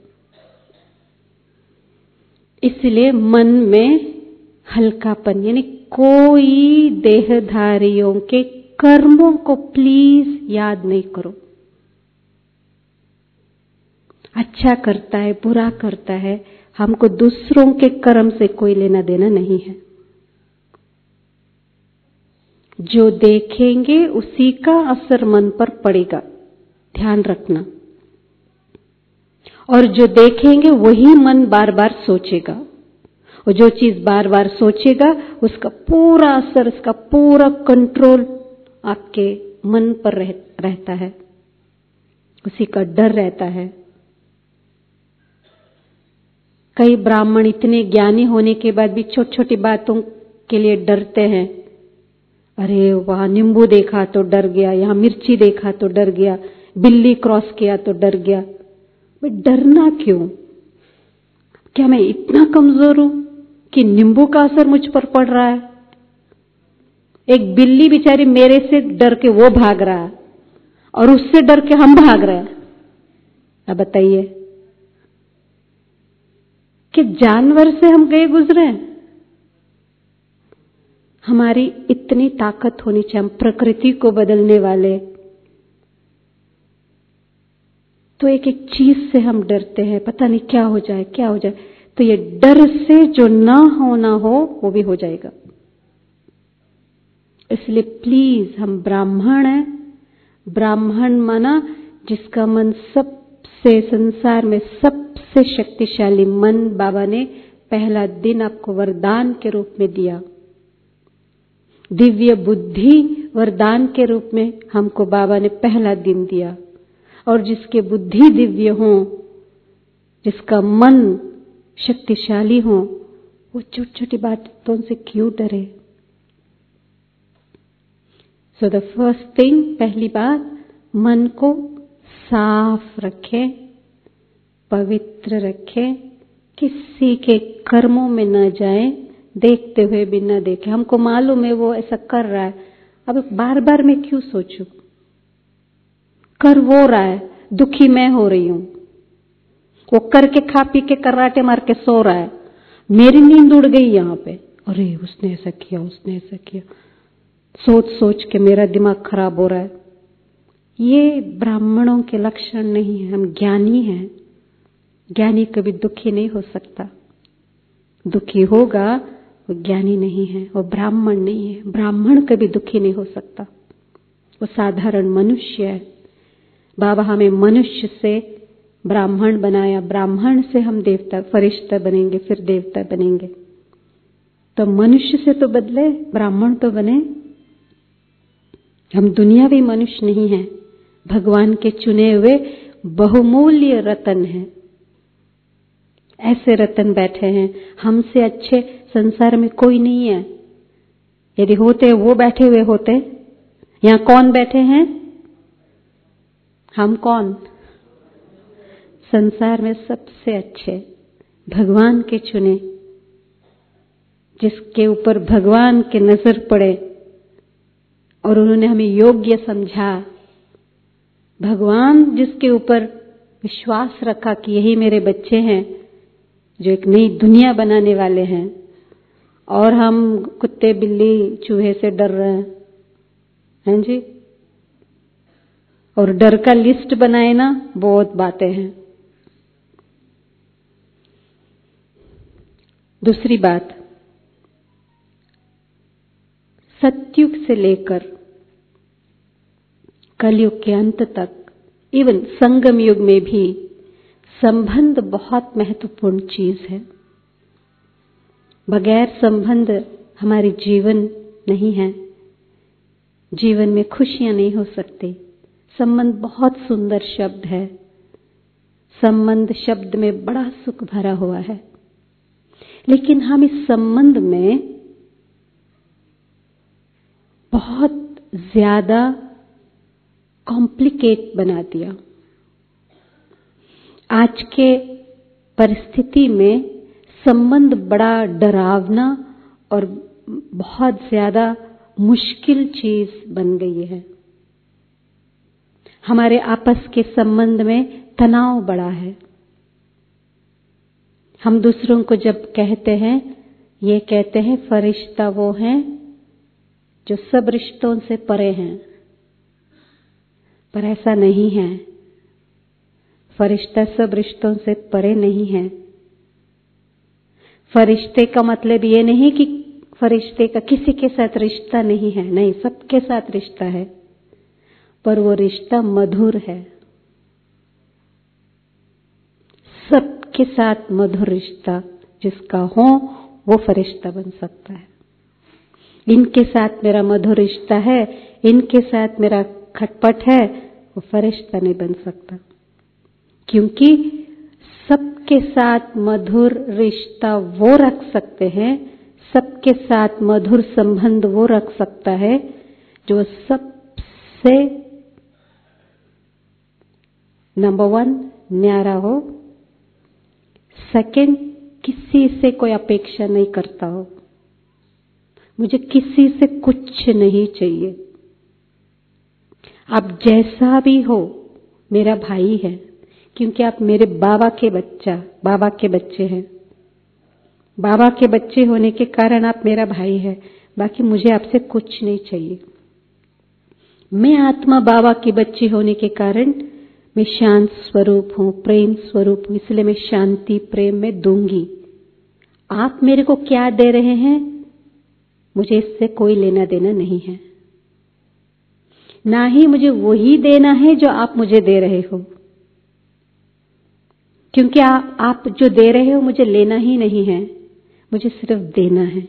इसलिए मन में हल्कापन, यानी कोई देहधारियों के कर्मों को प्लीज याद नहीं करो। अच्छा करता है, बुरा करता है, हमको दूसरों के कर्म से कोई लेना देना नहीं है। जो देखेंगे उसी का असर मन पर पड़ेगा, ध्यान रखना। और जो देखेंगे वही मन बार बार सोचेगा, और जो चीज बार बार सोचेगा उसका पूरा असर, उसका पूरा कंट्रोल आपके मन पर रहता है, उसी का डर रहता है। कई ब्राह्मण इतने ज्ञानी होने के बाद भी छोटी छोटी बातों के लिए डरते हैं। अरे वहां नींबू देखा तो डर गया, यहां मिर्ची देखा तो डर गया, बिल्ली क्रॉस किया तो डर गया। भाई डरना क्यों? क्या मैं इतना कमजोर हूं कि नींबू का असर मुझ पर पड़ रहा है? एक बिल्ली बेचारी मेरे से डर के वो भाग रहा है और उससे डर के हम भाग रहे हैं। अब बताइए कि जानवर से हम गए गुजरे हैं। हमारी इतनी ताकत होनी चाहिए, हम प्रकृति को बदलने वाले। तो एक एक चीज से हम डरते हैं, पता नहीं क्या हो जाए क्या हो जाए। तो ये डर से जो ना हो वो भी हो जाएगा। इसलिए प्लीज, हम ब्राह्मण हैं। ब्राह्मण माना जिसका मन सबसे, संसार में सबसे शक्तिशाली मन बाबा ने पहला दिन आपको वरदान के रूप में दिया। दिव्य बुद्धि वरदान के रूप में हमको बाबा ने पहला दिन दिया। और जिसके बुद्धि दिव्य हो, जिसका मन शक्तिशाली हो, वो छोटी छोटी बातों से क्यों डरे। सो द फर्स्ट थिंग, पहली बात, मन को साफ रखें, पवित्र रखें, किसी के कर्मों में न जाएं, देखते हुए भी न देखें। हमको मालूम है वो ऐसा कर रहा है, अब बार बार मैं क्यों सोचूं। कर वो रहा है, दुखी मैं हो रही हूं। वो करके खा पी के कराटे मार के सो रहा है, मेरी नींद उड़ गई यहां पे। अरे उसने ऐसा किया, उसने ऐसा किया, सोच सोच के मेरा दिमाग खराब हो रहा है। ये ब्राह्मणों के लक्षण नहीं है। हम ज्ञानी हैं। ज्ञानी कभी दुखी नहीं हो सकता। दुखी होगा वो ज्ञानी नहीं है, वो ब्राह्मण नहीं है। ब्राह्मण कभी दुखी नहीं हो सकता, वो साधारण मनुष्य है। बाबा हमें मनुष्य से ब्राह्मण बनाया, ब्राह्मण से हम देवता फरिश्ता बनेंगे, फिर देवता बनेंगे। तो मनुष्य से तो बदले, ब्राह्मण तो बने। हम दुनियावी मनुष्य नहीं हैं, भगवान के चुने हुए बहुमूल्य रतन हैं। ऐसे रतन बैठे हैं, हमसे अच्छे संसार में कोई नहीं है। यदि होते वो बैठे हुए होते। यहां कौन बैठे हैं? हम कौन? संसार में सबसे अच्छे भगवान के चुने, जिसके ऊपर भगवान के नजर पड़े और उन्होंने हमें योग्य समझा। भगवान जिसके ऊपर विश्वास रखा कि यही मेरे बच्चे हैं जो एक नई दुनिया बनाने वाले हैं, और हम कुत्ते बिल्ली चूहे से डर रहे हैं जी। और डर का लिस्ट बनाए ना, बहुत बातें हैं। दूसरी बात, सतयुग से लेकर कलयुग के अंत तक, इवन संगम युग में भी संबंध बहुत महत्वपूर्ण चीज है। बगैर संबंध हमारी जीवन नहीं है। जीवन में खुशियां नहीं हो सकती। संबंध बहुत सुंदर शब्द है। संबंध शब्द में बड़ा सुख भरा हुआ है, लेकिन हम इस संबंध में बहुत ज्यादा कॉम्प्लिकेट बना दिया। आज के परिस्थिति में संबंध बड़ा डरावना और बहुत ज्यादा मुश्किल चीज बन गई है। हमारे आपस के संबंध में तनाव बड़ा है। हम दूसरों को जब कहते हैं, ये कहते हैं फरिश्ता वो हैं जो सब रिश्तों से परे हैं, पर ऐसा नहीं है। फरिश्ता सब रिश्तों से परे नहीं है। फरिश्ते का मतलब ये नहीं कि फरिश्ते का किसी के साथ रिश्ता नहीं है, नहीं, सबके साथ रिश्ता है, पर वो रिश्ता मधुर है। सबके साथ मधुर रिश्ता जिसका हो वो फरिश्ता बन सकता है। इनके साथ मेरा मधुर रिश्ता है, इनके साथ मेरा खटपट है, वो फरिश्ता नहीं बन सकता। क्योंकि सबके साथ मधुर रिश्ता वो रख सकते हैं, सबके साथ मधुर संबंध वो रख सकता है जो सबसे नंबर 1 न्यारा हो, सेकंड किसी से कोई अपेक्षा नहीं करता हो। मुझे किसी से कुछ नहीं चाहिए। आप जैसा भी हो मेरा भाई है, क्योंकि आप मेरे बाबा के बच्चे हैं। बाबा के बच्चे होने के कारण आप मेरा भाई है, बाकी मुझे आपसे कुछ नहीं चाहिए। मैं आत्मा बाबा की बच्ची होने के कारण मैं शांत स्वरूप हूं, प्रेम स्वरूप हूं, इसलिए मैं शांति प्रेम में दूंगी। आप मेरे को क्या दे रहे हैं मुझे इससे कोई लेना देना नहीं है, ना ही मुझे वही देना है जो आप मुझे दे रहे हो, क्योंकि आप जो दे रहे हो मुझे लेना ही नहीं है, मुझे सिर्फ देना है।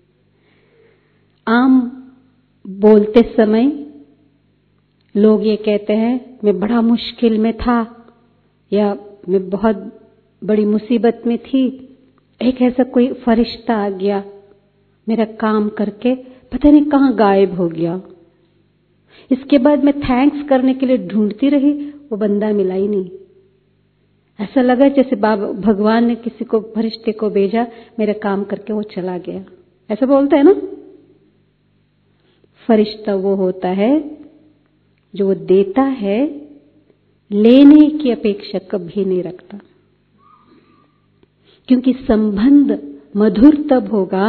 आम बोलते समय लोग ये कहते हैं मैं बड़ा मुश्किल में था या मैं बहुत बड़ी मुसीबत में थी, एक ऐसा कोई फरिश्ता आ गया मेरा काम करके पता नहीं कहां गायब हो गया। इसके बाद मैं थैंक्स करने के लिए ढूंढती रही, वो बंदा मिला ही नहीं। ऐसा लगा जैसे भगवान ने किसी को फरिश्ते को भेजा, मेरा काम करके वो चला गया। ऐसा बोलते हैं ना। फरिश्ता वो होता है जो वो देता है, लेने की अपेक्षा कभी नहीं रखता, क्योंकि संबंध मधुर तब होगा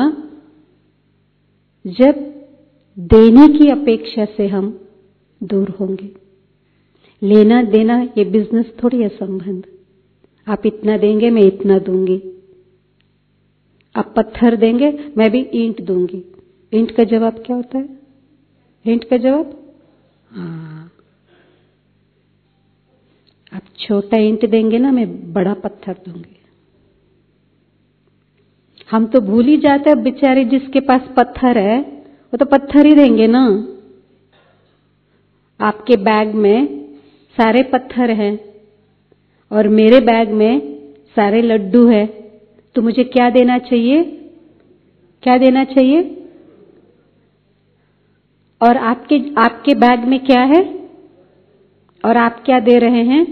जब देने की अपेक्षा से हम दूर होंगे। लेना देना ये बिजनेस थोड़ी है संबंध। आप इतना देंगे मैं इतना दूंगी, आप पत्थर देंगे मैं भी ईंट दूंगी। ईंट का जवाब क्या होता है? ईंट का जवाब हाँ, आप छोटा ईंट देंगे ना मैं बड़ा पत्थर दूंगी। हम तो भूल ही जाते हैं बेचारे जिसके पास पत्थर है वो तो पत्थर ही देंगे ना। आपके बैग में सारे पत्थर हैं और मेरे बैग में सारे लड्डू है, तो मुझे क्या देना चाहिए? क्या देना चाहिए? और आपके बैग में क्या है और आप क्या दे रहे हैं?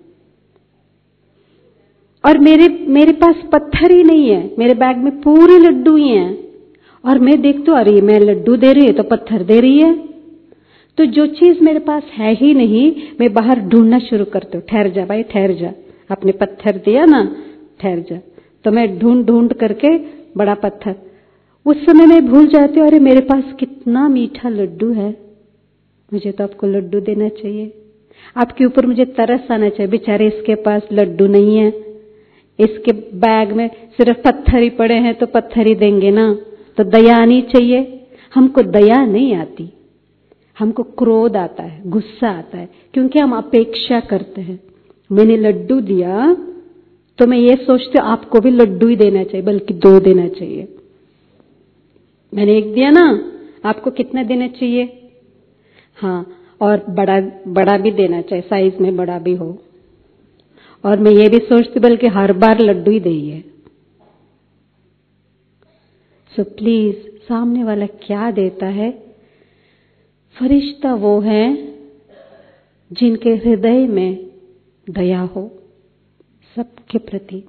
और मेरे पास पत्थर ही नहीं है, मेरे बैग में पूरे लड्डू ही हैं और मैं देखती हूं अरे मैं लड्डू दे रही है तो पत्थर दे रही है। तो जो चीज मेरे पास है ही नहीं मैं बाहर ढूंढना शुरू करती हूँ। ठहर जा भाई ठहर जा, आपने पत्थर दिया ना, ठहर जा। तो मैं ढूंढ ढूंढ करके बड़ा पत्थर, उस समय मैं भूल जाती हूँ अरे मेरे पास कितना मीठा लड्डू है, मुझे तो आपको लड्डू देना चाहिए। आपके ऊपर मुझे तरस आना चाहिए, बेचारे इसके पास लड्डू नहीं है, इसके बैग में सिर्फ पत्थर ही पड़े हैं तो पत्थर ही देंगे ना। तो दया आनी चाहिए। हमको दया नहीं आती, हमको क्रोध आता है, गुस्सा आता है, क्योंकि हम अपेक्षा करते हैं। मैंने लड्डू दिया तो मैं ये सोचती हूँ आपको भी लड्डू ही देना चाहिए, बल्कि 2 देना चाहिए। मैंने 1 दिया ना, आपको कितना देना चाहिए? हाँ, और बड़ा भी देना चाहिए, साइज में बड़ा भी हो। और मैं ये भी सोचती बल्कि हर बार लड्डू ही देइए। सो प्लीज, सामने वाला क्या देता है, फरिश्ता वो है जिनके हृदय में दया हो सबके प्रति।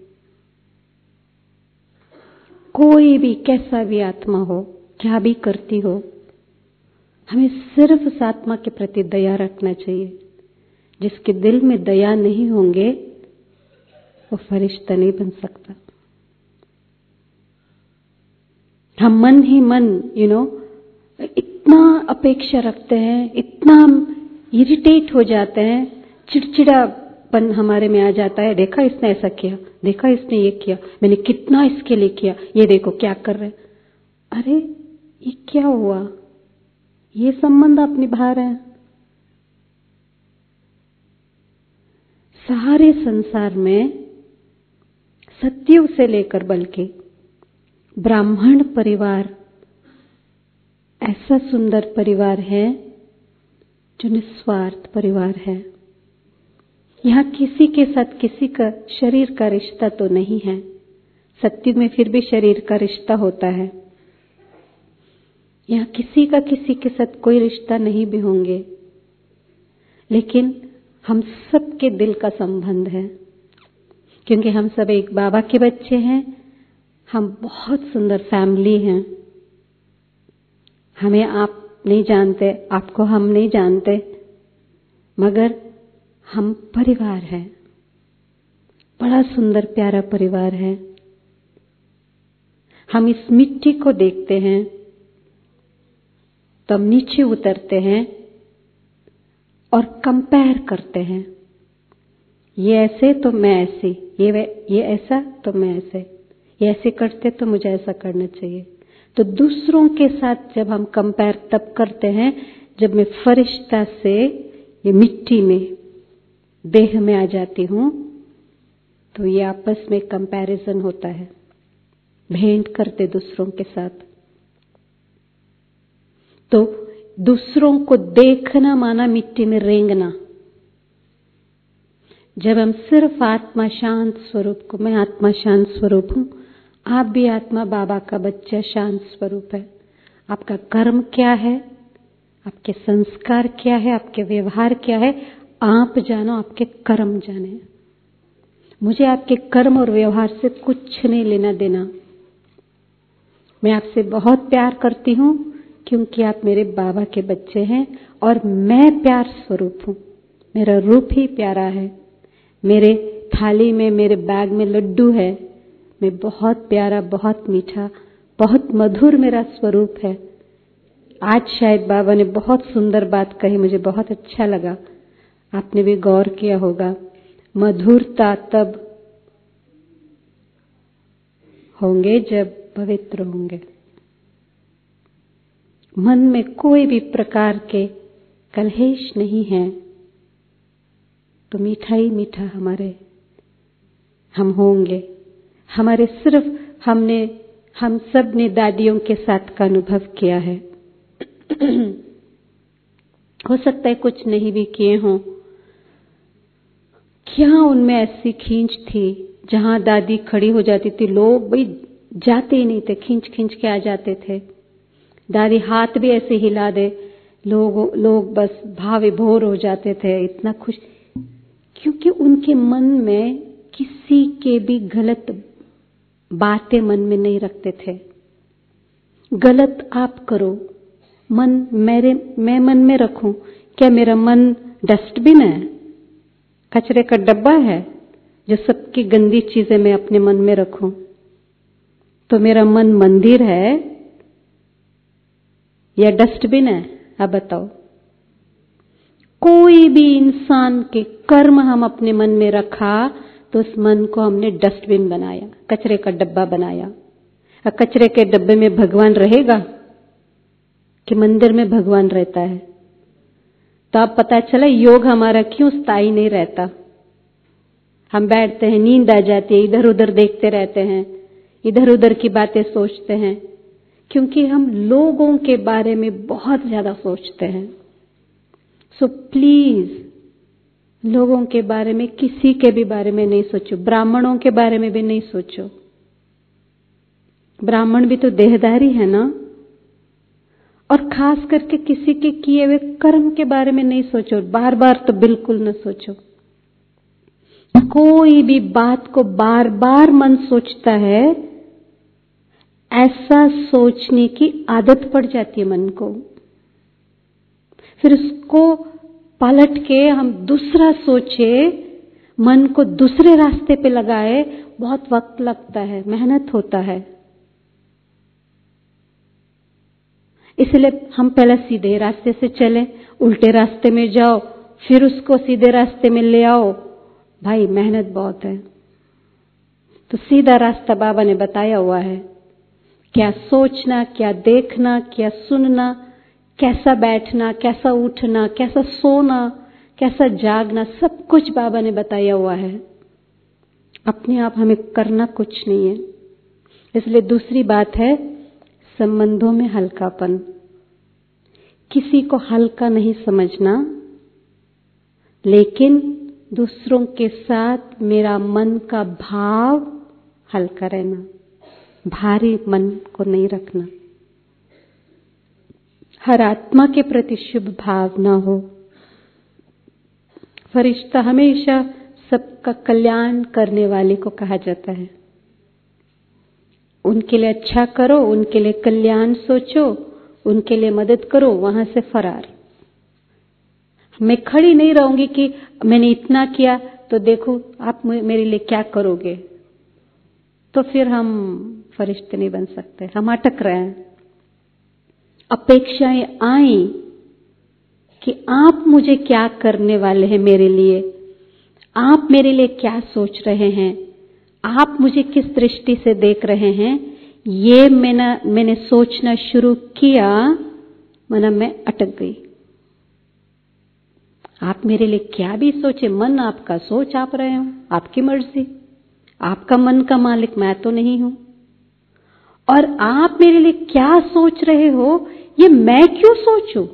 कोई भी कैसा भी आत्मा हो, क्या भी करती हो, हमें सिर्फ उस आत्मा के प्रति दया रखना चाहिए। जिसके दिल में दया नहीं होंगे वो फरिश्ता नहीं बन सकता। हम मन ही मन इतना अपेक्षा रखते हैं, इतना हम इरिटेट हो जाते हैं, चिड़चिड़ापन हमारे में आ जाता है। देखा इसने ऐसा किया, देखा इसने ये किया, मैंने कितना इसके लिए किया, ये देखो क्या कर रहे। अरे ये क्या हुआ? ये संबंध आप निभा रहे हैं। सारे संसार में सतयुग से लेकर बल्कि ब्राह्मण परिवार ऐसा सुंदर परिवार है जो निस्वार्थ परिवार है। यहाँ किसी के साथ किसी का शरीर का रिश्ता तो नहीं है। सतयुग में फिर भी शरीर का रिश्ता होता है। यहाँ किसी का किसी के साथ कोई रिश्ता नहीं भी होंगे, लेकिन हम सबके दिल का संबंध है, क्योंकि हम सब एक बाबा के बच्चे हैं। हम बहुत सुंदर फैमिली हैं। हमें आप नहीं जानते, आपको हम नहीं जानते, मगर हम परिवार है, बड़ा सुंदर प्यारा परिवार है। हम इस मिट्टी को देखते हैं तो हम नीचे उतरते हैं और कंपेयर करते हैं, ये ऐसे तो मैं ऐसी, ये ऐसा तो मैं ऐसे, ये ऐसे करते तो मुझे ऐसा करना चाहिए। तो दूसरों के साथ जब हम कंपेयर तब करते हैं जब मैं फरिश्ता से ये मिट्टी में देह में आ जाती हूं, तो ये आपस में कंपैरिजन होता है, भेंट करते दूसरों के साथ। तो दूसरों को देखना माना मिट्टी में रेंगना। जब हम सिर्फ आत्मा शांत स्वरूप को, मैं आत्मा शांत स्वरूप हूं, आप भी आत्मा बाबा का बच्चा शांत स्वरूप है। आपका कर्म क्या है, आपके संस्कार क्या है, आपके व्यवहार क्या है, आप जानो, आपके कर्म जाने। मुझे आपके कर्म और व्यवहार से कुछ नहीं लेना देना। मैं आपसे बहुत प्यार करती हूं क्योंकि आप मेरे बाबा के बच्चे हैं और मैं प्यार स्वरूप हूं। मेरा रूप ही प्यारा है, मेरे थाली में, मेरे बैग में लड्डू है। मैं बहुत प्यारा, बहुत मीठा, बहुत मधुर मेरा स्वरूप है। आज शायद बाबा ने बहुत सुंदर बात कही, मुझे बहुत अच्छा लगा। आपने भी गौर किया होगा, मधुरता तब होंगे जब पवित्र होंगे। मन में कोई भी प्रकार के कलेश नहीं है तो मीठा ही मीठा हम होंगे। हमारे सिर्फ हम सब ने दादियों के साथ का अनुभव किया है। हो सकता है कुछ नहीं भी किए हों। क्या उनमें ऐसी खींच थी, जहां दादी खड़ी हो जाती थी, लोग भाई जाते ही नहीं थे, खींच खींच के आ जाते थे। दादी हाथ भी ऐसे हिला दे, लोग बस भाव विभोर हो जाते थे, इतना खुश, क्योंकि उनके मन में किसी के भी गलत बातें मन में नहीं रखते थे। गलत आप करो, मैं मन में रखूं, क्या मेरा मन डस्टबिन है, कचरे का डब्बा है जो सबकी गंदी चीजें मैं अपने मन में रखूं? तो मेरा मन मंदिर है या डस्टबिन है? अब बताओ। कोई भी इंसान के कर्म हम अपने मन में रखा तो उस मन को हमने डस्टबिन बनाया, कचरे का डब्बा बनाया। और कचरे के डब्बे में भगवान रहेगा कि मंदिर में भगवान रहता है? तो अब पता चला योग हमारा क्यों स्थायी नहीं रहता। हम बैठते हैं, नींद आ जाती है, इधर उधर देखते रहते हैं, इधर उधर की बातें सोचते हैं, क्योंकि हम लोगों के बारे में बहुत ज्यादा सोचते हैं। सो प्लीज लोगों के बारे में, किसी के भी बारे में नहीं सोचो, ब्राह्मणों के बारे में भी नहीं सोचो। ब्राह्मण भी तो देहधारी है ना। और खास करके किसी के किए हुए कर्म के बारे में नहीं सोचो, बार बार तो बिल्कुल न सोचो। कोई भी बात को बार बार मन सोचता है, ऐसा सोचने की आदत पड़ जाती है मन को। फिर उसको पलट के हम दूसरा सोचे, मन को दूसरे रास्ते पे लगाए, बहुत वक्त लगता है, मेहनत होता है। इसलिए हम पहले सीधे रास्ते से चलें, उल्टे रास्ते में जाओ, फिर उसको सीधे रास्ते में ले आओ। भाई मेहनत बहुत है। तो सीधा रास्ता बाबा ने बताया हुआ है, क्या सोचना, क्या देखना, क्या सुनना, कैसा बैठना, कैसा उठना, कैसा सोना, कैसा जागना, सब कुछ बाबा ने बताया हुआ है। अपने आप हमें करना कुछ नहीं है। इसलिए दूसरी बात है संबंधों में हल्कापन। किसी को हल्का नहीं समझना, लेकिन दूसरों के साथ मेरा मन का भाव हल्का रहना, भारी मन को नहीं रखना। हर आत्मा के प्रति शुभ भाव ना हो। फरिश्ता हमेशा सबका कल्याण करने वाले को कहा जाता है। उनके लिए अच्छा करो, उनके लिए कल्याण सोचो, उनके लिए मदद करो, वहां से फरार। मैं खड़ी नहीं रहूंगी कि मैंने इतना किया तो देखो आप मेरे लिए क्या करोगे, तो फिर हम फरिश्ते नहीं बन सकते, हम अटक रहे हैं। अपेक्षाएं आई कि आप मुझे क्या करने वाले हैं मेरे लिए, आप मेरे लिए क्या सोच रहे हैं, आप मुझे किस दृष्टि से देख रहे हैं, ये मैंने सोचना शुरू किया, मना मैं अटक गई। आप मेरे लिए क्या भी सोचे, मन आपका, सोच आप रहे हो, आपकी मर्जी, आपका मन का मालिक मैं तो नहीं हूं। और आप मेरे लिए क्या सोच रहे हो ये मैं क्यों सोचूं?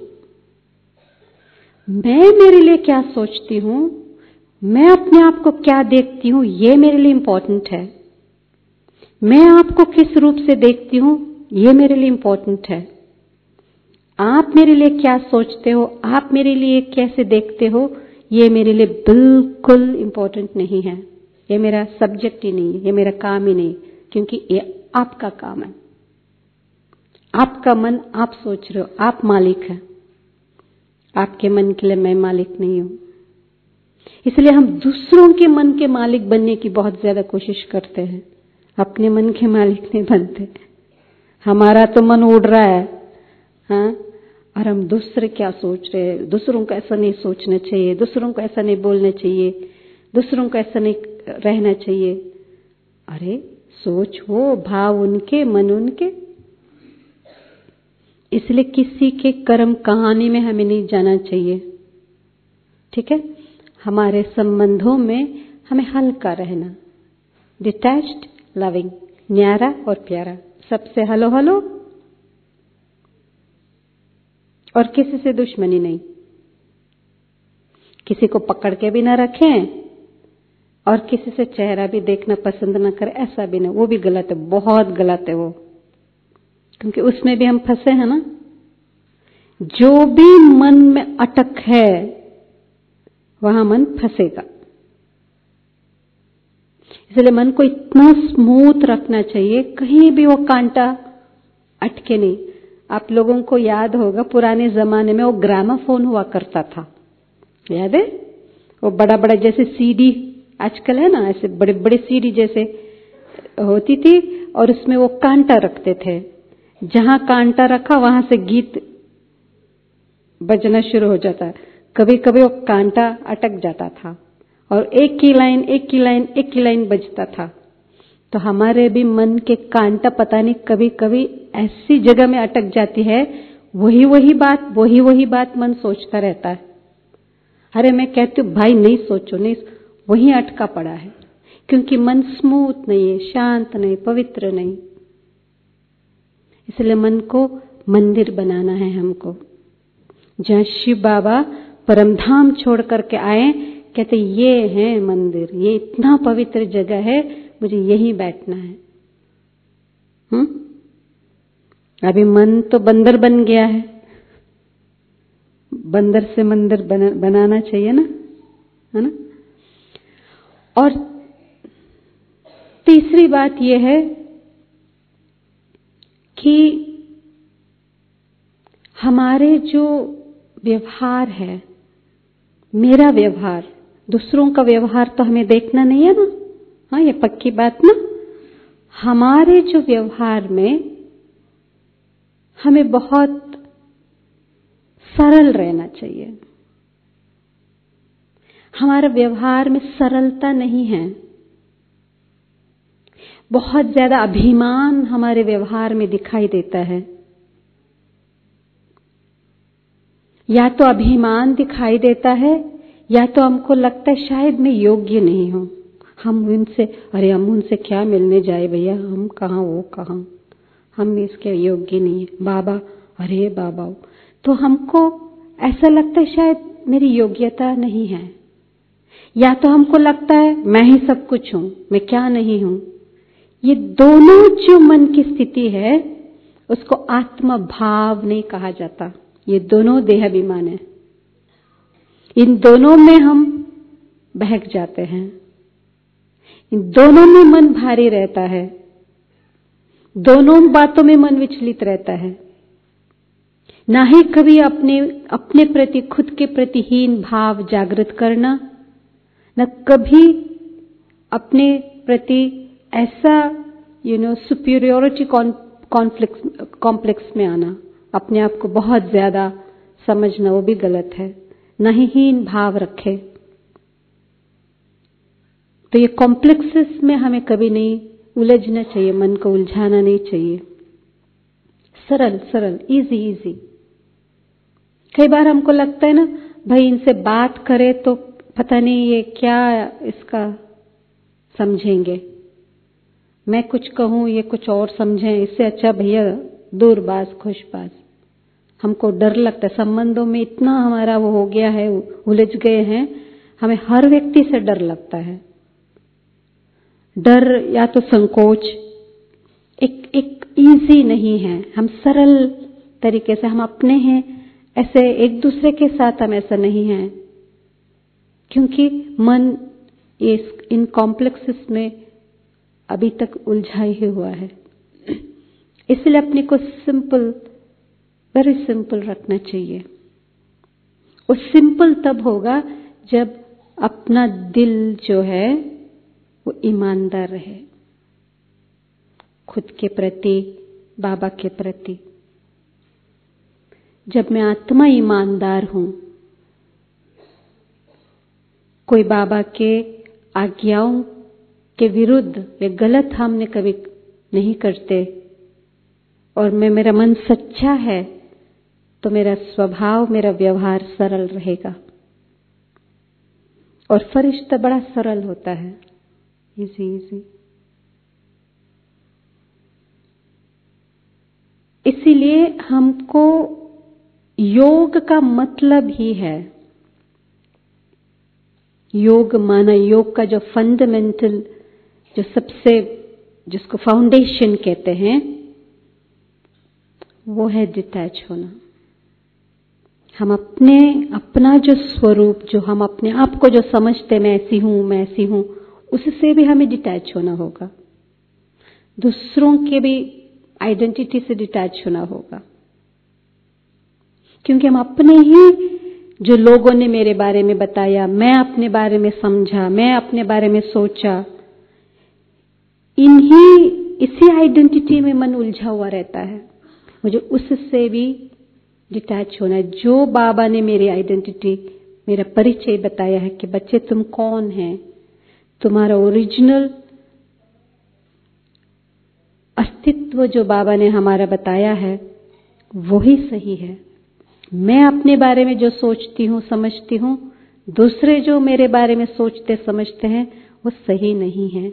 मैं मेरे लिए क्या सोचती हूं, मैं अपने आप को क्या देखती हूं, ये मेरे लिए इंपॉर्टेंट है। मैं आपको किस रूप से देखती हूं, ये मेरे लिए इंपॉर्टेंट है। आप मेरे लिए क्या सोचते हो, आप मेरे लिए कैसे देखते हो, ये मेरे लिए बिल्कुल इंपॉर्टेंट नहीं है। ये मेरा सब्जेक्ट ही नहीं है, ये मेरा काम ही नहीं, क्योंकि ये आपका काम है। आपका मन आप सोच रहे हो, आप मालिक हैं। आपके मन के लिए मैं मालिक नहीं हूं। इसलिए हम दूसरों के मन के मालिक बनने की बहुत ज्यादा कोशिश करते हैं, अपने मन के मालिक नहीं बनते। हमारा तो मन उड़ रहा है, हाँ, और हम दूसरे क्या सोच रहे हैं, दूसरों को ऐसा नहीं सोचना चाहिए, दूसरों को ऐसा नहीं बोलना चाहिए, दूसरों को ऐसा नहीं रहना चाहिए। अरे सोच हो, भाव उनके, मन उनके। इसलिए किसी के कर्म कहानी में हमें नहीं जाना चाहिए, ठीक है। हमारे संबंधों में हमें हल्का रहना, डिटैच्ड, लविंग, न्यारा और प्यारा, सबसे हलो हलो, और किसी से दुश्मनी नहीं। किसी को पकड़ के भी ना रखें और किसी से चेहरा भी देखना पसंद ना करें, ऐसा भी नहीं, वो भी गलत है, बहुत गलत है वो, क्योंकि उसमें भी हम फंसे हैं ना। जो भी मन में अटक है वहां मन फंसेगा। इसलिए मन को इतना स्मूथ रखना चाहिए, कहीं भी वो कांटा अटके नहीं। आप लोगों को याद होगा पुराने जमाने में वो ग्रामाफोन हुआ करता था, याद है? वो बड़ा बड़ा जैसे सीडी आजकल है ना, ऐसे बड़े बड़े सीडी जैसे होती थी, और उसमें वो कांटा रखते थे। जहां कांटा रखा वहां से गीत बजना शुरू हो जाता। कभी कभी वो कांटा अटक जाता था और एक की लाइन बजता था। तो हमारे भी मन के कांटा पता नहीं कभी कभी ऐसी जगह में अटक जाती है, वही बात मन सोचता रहता है। अरे मैं कहती हूँ भाई नहीं सोचो, नहीं, वही अटका पड़ा है, क्योंकि मन स्मूथ नहीं है, शांत नहीं, पवित्र नहीं। इसलिए मन को मंदिर बनाना है हमको, जहाँ शिव बाबा परमधाम छोड़ करके आए, कहते ये है मंदिर, ये इतना पवित्र जगह है, मुझे यहीं बैठना है। अभी मन तो बंदर बन गया है, बंदर से मंदिर बनाना चाहिए ना, है ना। और तीसरी बात यह है कि हमारे जो व्यवहार है, मेरा व्यवहार, दूसरों का व्यवहार तो हमें देखना नहीं है ना, हाँ, ये पक्की बात ना। हमारे जो व्यवहार में हमें बहुत सरल रहना चाहिए। हमारे व्यवहार में सरलता नहीं है, बहुत ज्यादा अभिमान हमारे व्यवहार में दिखाई देता है। या तो अभिमान दिखाई देता है, या तो हमको लगता है शायद मैं योग्य नहीं हूं। हम उनसे क्या मिलने जाए भैया, हम कहां वो कहां, हम इसके योग्य नहीं है। बाबा, अरे बाबा, तो हमको ऐसा लगता है शायद मेरी योग्यता नहीं है। या तो हमको लगता है मैं ही सब कुछ हूं, मैं क्या नहीं हूं। ये दोनों जो मन की स्थिति है उसको आत्म भाव नहीं कहा जाता, ये दोनों देहाभिमान है। इन दोनों में हम बहक जाते हैं, इन दोनों में मन भारी रहता है, दोनों बातों में मन विचलित रहता है। ना ही कभी अपने प्रति, खुद के प्रति हीन भाव जागृत करना, न कभी अपने प्रति ऐसा सुपीरियोरिटी कॉम्प्लेक्स में आना, अपने आप को बहुत ज्यादा समझना, वो भी गलत है। न ही हीन भाव रखे। तो ये कॉम्प्लेक्सेस में हमें कभी नहीं उलझना चाहिए, मन को उलझाना नहीं चाहिए। सरल सरल, इजी इजी। कई बार हमको लगता है ना, भाई इनसे बात करे तो पता नहीं ये क्या इसका समझेंगे, मैं कुछ कहूं ये कुछ और समझें, इससे अच्छा भैया दूर बाज खुश बाज। हमको डर लगता है, संबंधों में इतना हमारा वो हो गया है, उलझ गए हैं, हमें हर व्यक्ति से डर लगता है। डर या तो संकोच एक इजी नहीं है। हम सरल तरीके से हम अपने हैं, ऐसे एक दूसरे के साथ हम ऐसा नहीं है, क्योंकि मन इन कॉम्प्लेक्सेस में अभी तक उलझा ही हुआ है। इसलिए अपने को सिंपल, वेरी सिंपल रखना चाहिए। और सिंपल तब होगा जब अपना दिल जो है वो ईमानदार रहे, खुद के प्रति, बाबा के प्रति। जब मैं आत्मा ईमानदार हूं, कोई बाबा के आज्ञाओं के विरुद्ध या गलत हमने कभी नहीं करते, और मेरा मन सच्चा है, तो मेरा स्वभाव, मेरा व्यवहार सरल रहेगा। और फरिश्ता बड़ा सरल होता है, इजी इजी। इसीलिए हमको योग का मतलब ही है, योग माना, योग का जो फंडामेंटल, जो सबसे, जिसको फाउंडेशन कहते हैं, वो है डिटैच होना। हम अपना जो स्वरूप, जो हम अपने आप को जो समझते, मैं ऐसी हूं, मैं ऐसी हूं, उससे भी हमें डिटैच होना होगा। दूसरों के भी आइडेंटिटी से डिटैच होना होगा, क्योंकि हम अपने ही, जो लोगों ने मेरे बारे में बताया, मैं अपने बारे में समझा, मैं अपने बारे में सोचा, इसी आइडेंटिटी में मन उलझा हुआ रहता है। मुझे उससे भी डिटैच होना है। जो बाबा ने मेरी आइडेंटिटी, मेरा परिचय बताया है कि बच्चे तुम कौन हैं, तुम्हारा ओरिजिनल अस्तित्व जो बाबा ने हमारा बताया है वही सही है। मैं अपने बारे में जो सोचती हूँ, समझती हूँ, दूसरे जो मेरे बारे में सोचते समझते हैं वो सही नहीं है।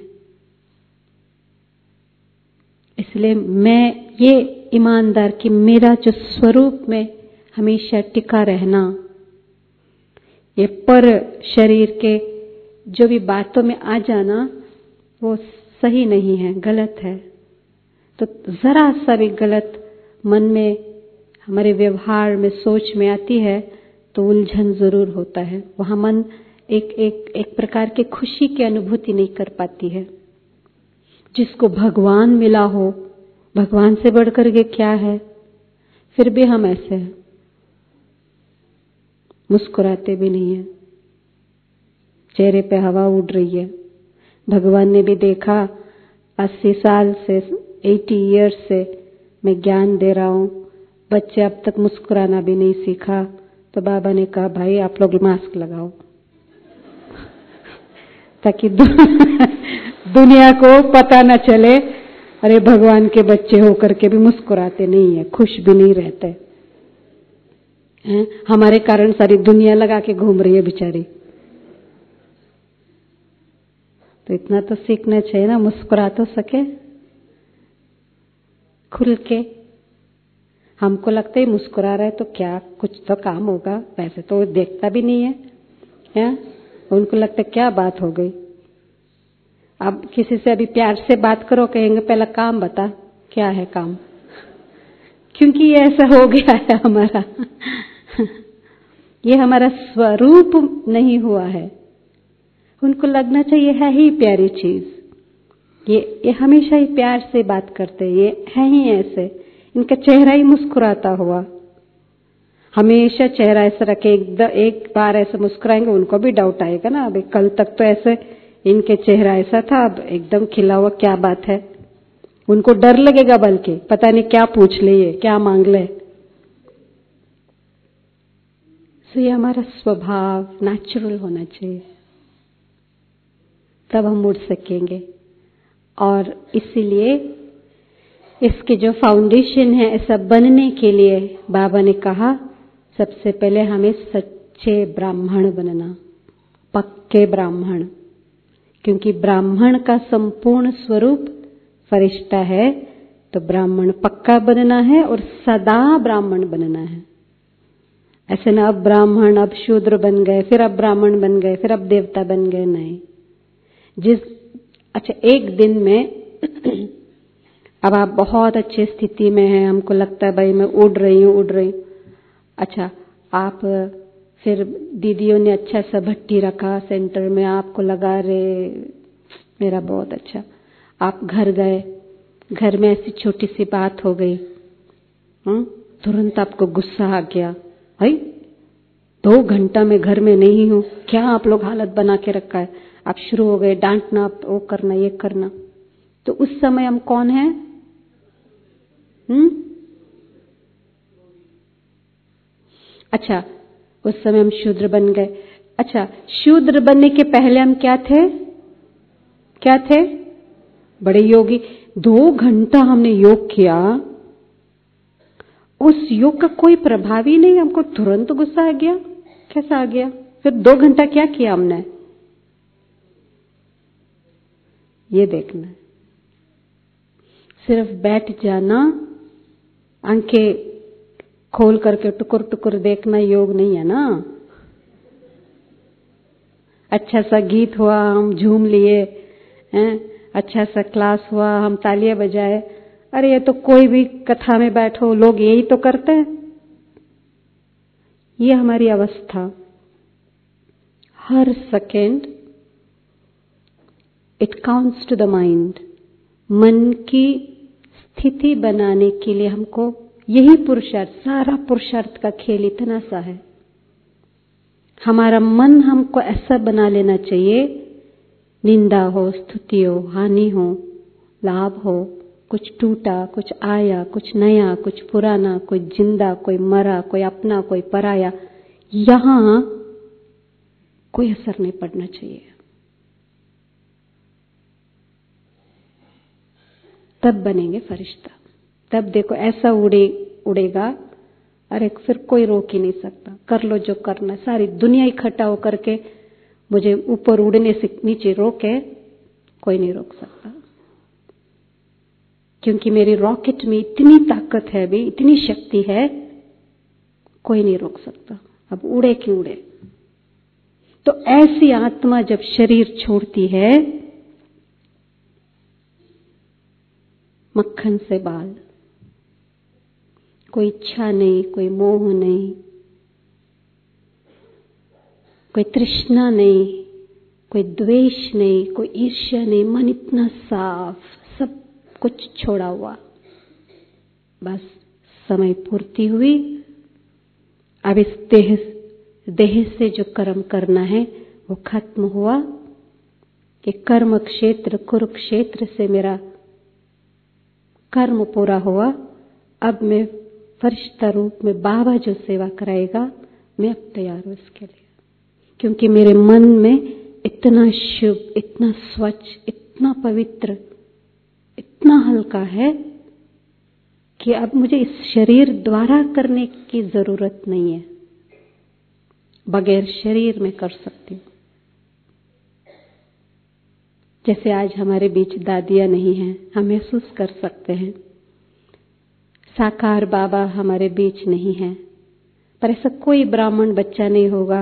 इसलिए मैं ये ईमानदार कि मेरा जो स्वरूप में हमेशा टिका रहना, ये पर शरीर के जो भी बातों में आ जाना वो सही नहीं है, गलत है। तो जरा सा भी गलत मन में, हमारे व्यवहार में, सोच में आती है तो उलझन जरूर होता है। वहां मन एक प्रकार की खुशी की अनुभूति नहीं कर पाती है। जिसको भगवान मिला हो, भगवान से बढ़कर के क्या है, फिर भी हम ऐसे हैं, मुस्कुराते भी नहीं है, चेहरे पे हवा उड़ रही है। भगवान ने भी देखा 80 साल से, 80 इयर्स से मैं ज्ञान दे रहा हूं, बच्चे अब तक मुस्कुराना भी नहीं सीखा। तो बाबा ने कहा भाई आप लोग मास्क लगाओ ताकि दुनिया को पता न चले, अरे भगवान के बच्चे होकर के भी मुस्कुराते नहीं है, खुश भी नहीं रहते हैं। हमारे कारण सारी दुनिया लगा के घूम रही है बेचारी। तो इतना तो सीखना चाहिए ना, मुस्कुरा तो सके खुल के। हमको लगता है मुस्कुरा रहा है तो क्या कुछ तो काम होगा, वैसे तो देखता भी नहीं है? उनको लगता है क्या बात हो गई। अब किसी से अभी प्यार से बात करो, कहेंगे पहला काम बता, क्या है काम, क्योंकि ये ऐसा हो गया है हमारा ये हमारा स्वरूप नहीं हुआ है। उनको लगना चाहिए है ही प्यारी चीज, ये हमेशा ही प्यार से बात करते, ये है ही ऐसे, इनका चेहरा ही मुस्कुराता हुआ, हमेशा चेहरा ऐसा रखे, एक बार ऐसे मुस्कुराएंगे उनको भी डाउट आएगा ना, अभी कल तक तो ऐसे इनके चेहरा ऐसा था, अब एकदम खिला हुआ, क्या बात है। उनको डर लगेगा, बल्कि पता नहीं क्या पूछ ले, ये क्या मांग ले। तो ये हमारा स्वभाव नेचुरल होना चाहिए, तब हम उड़ सकेंगे। और इसीलिए इसके जो फाउंडेशन है, ऐसा बनने के लिए बाबा ने कहा सबसे पहले हमें सच्चे ब्राह्मण बनना, पक्के ब्राह्मण। क्योंकि ब्राह्मण का संपूर्ण स्वरूप फरिश्ता है, तो ब्राह्मण पक्का बनना है और सदा ब्राह्मण बनना है। ऐसे ना अब ब्राह्मण, अब शूद्र बन गए, फिर अब ब्राह्मण बन गए, फिर अब देवता बन गए, नहीं। अच्छा, एक दिन में अब आप बहुत अच्छी स्थिति में हैं, हमको लगता है भाई मैं उड़ रही हूँ। अच्छा, आप फिर दीदियों ने अच्छा सा भट्टी रखा सेंटर में, आपको लगा रहे मेरा बहुत अच्छा। आप घर गए, घर में ऐसी छोटी सी बात हो गई, तुरंत आपको गुस्सा आ गया, भाई 2 घंटा में घर में नहीं हूं, क्या आप लोग हालत बना के रखा है। आप शुरू हो गए डांटना, वो करना ये करना। तो उस समय हम कौन हैं? अच्छा, उस समय हम शूद्र बन गए। अच्छा, शूद्र बनने के पहले हम क्या थे? क्या थे? बड़े योगी। 2 घंटा हमने योग किया, उस योग का कोई प्रभाव ही नहीं, हमको तुरंत गुस्सा आ गया। कैसा आ गया? फिर 2 घंटा क्या किया हमने? ये देखना, सिर्फ बैठ जाना, आंखें खोल करके टुकुर टुकुर देखना योग नहीं है ना। अच्छा सा गीत हुआ, हम झूम लिए हैं, अच्छा सा क्लास हुआ, हम तालियां बजाए। अरे ये तो कोई भी कथा में बैठो, लोग यही तो करते हैं। ये हमारी अवस्था, हर second it counts to the mind. मन की स्थिति बनाने के लिए हमको यही पुरुषार्थ, सारा पुरुषार्थ का खेल इतना सा है। हमारा मन हमको ऐसा बना लेना चाहिए, निंदा हो, स्तुति हो, हानि हो, लाभ हो, कुछ टूटा, कुछ आया, कुछ नया, कुछ पुराना, कोई जिंदा, कोई मरा, कोई अपना, कोई पराया, यहां कोई असर नहीं पड़ना चाहिए। तब बनेंगे फरिश्ता। तब देखो ऐसा उड़ेगा, अरे फिर कोई रोक ही नहीं सकता, कर लो जो करना। सारी दुनिया इकट्ठा होकर के मुझे ऊपर उड़ने से नीचे रोके, कोई नहीं रोक सकता। क्योंकि मेरी रॉकेट में इतनी ताकत है भी, इतनी शक्ति है, कोई नहीं रोक सकता। अब उड़े कि उड़े। तो ऐसी आत्मा जब शरीर छोड़ती है, मक्खन से बाल, कोई इच्छा नहीं, कोई मोह नहीं, कोई तृष्णा नहीं, कोई द्वेष नहीं, कोई ईर्ष्या नहीं, मन इतना साफ, सब कुछ छोड़ा हुआ। बस समय पूर्ति हुई, अब इस देह से जो कर्म करना है वो खत्म हुआ कि कर्म क्षेत्र कुरुक्षेत्र से मेरा कर्म पूरा हुआ। अब मैं फरिश्ता रूप में बाबा जो सेवा कराएगा, मैं अब तैयार हूं इसके लिए। क्योंकि मेरे मन में इतना शुभ, इतना स्वच्छ, इतना पवित्र, इतना हल्का है कि अब मुझे इस शरीर द्वारा करने की जरूरत नहीं है, बगैर शरीर में कर सकती हूं। जैसे आज हमारे बीच दादियां नहीं हैं, हम महसूस कर सकते हैं साकार बाबा हमारे बीच नहीं है, पर ऐसा कोई ब्राह्मण बच्चा नहीं होगा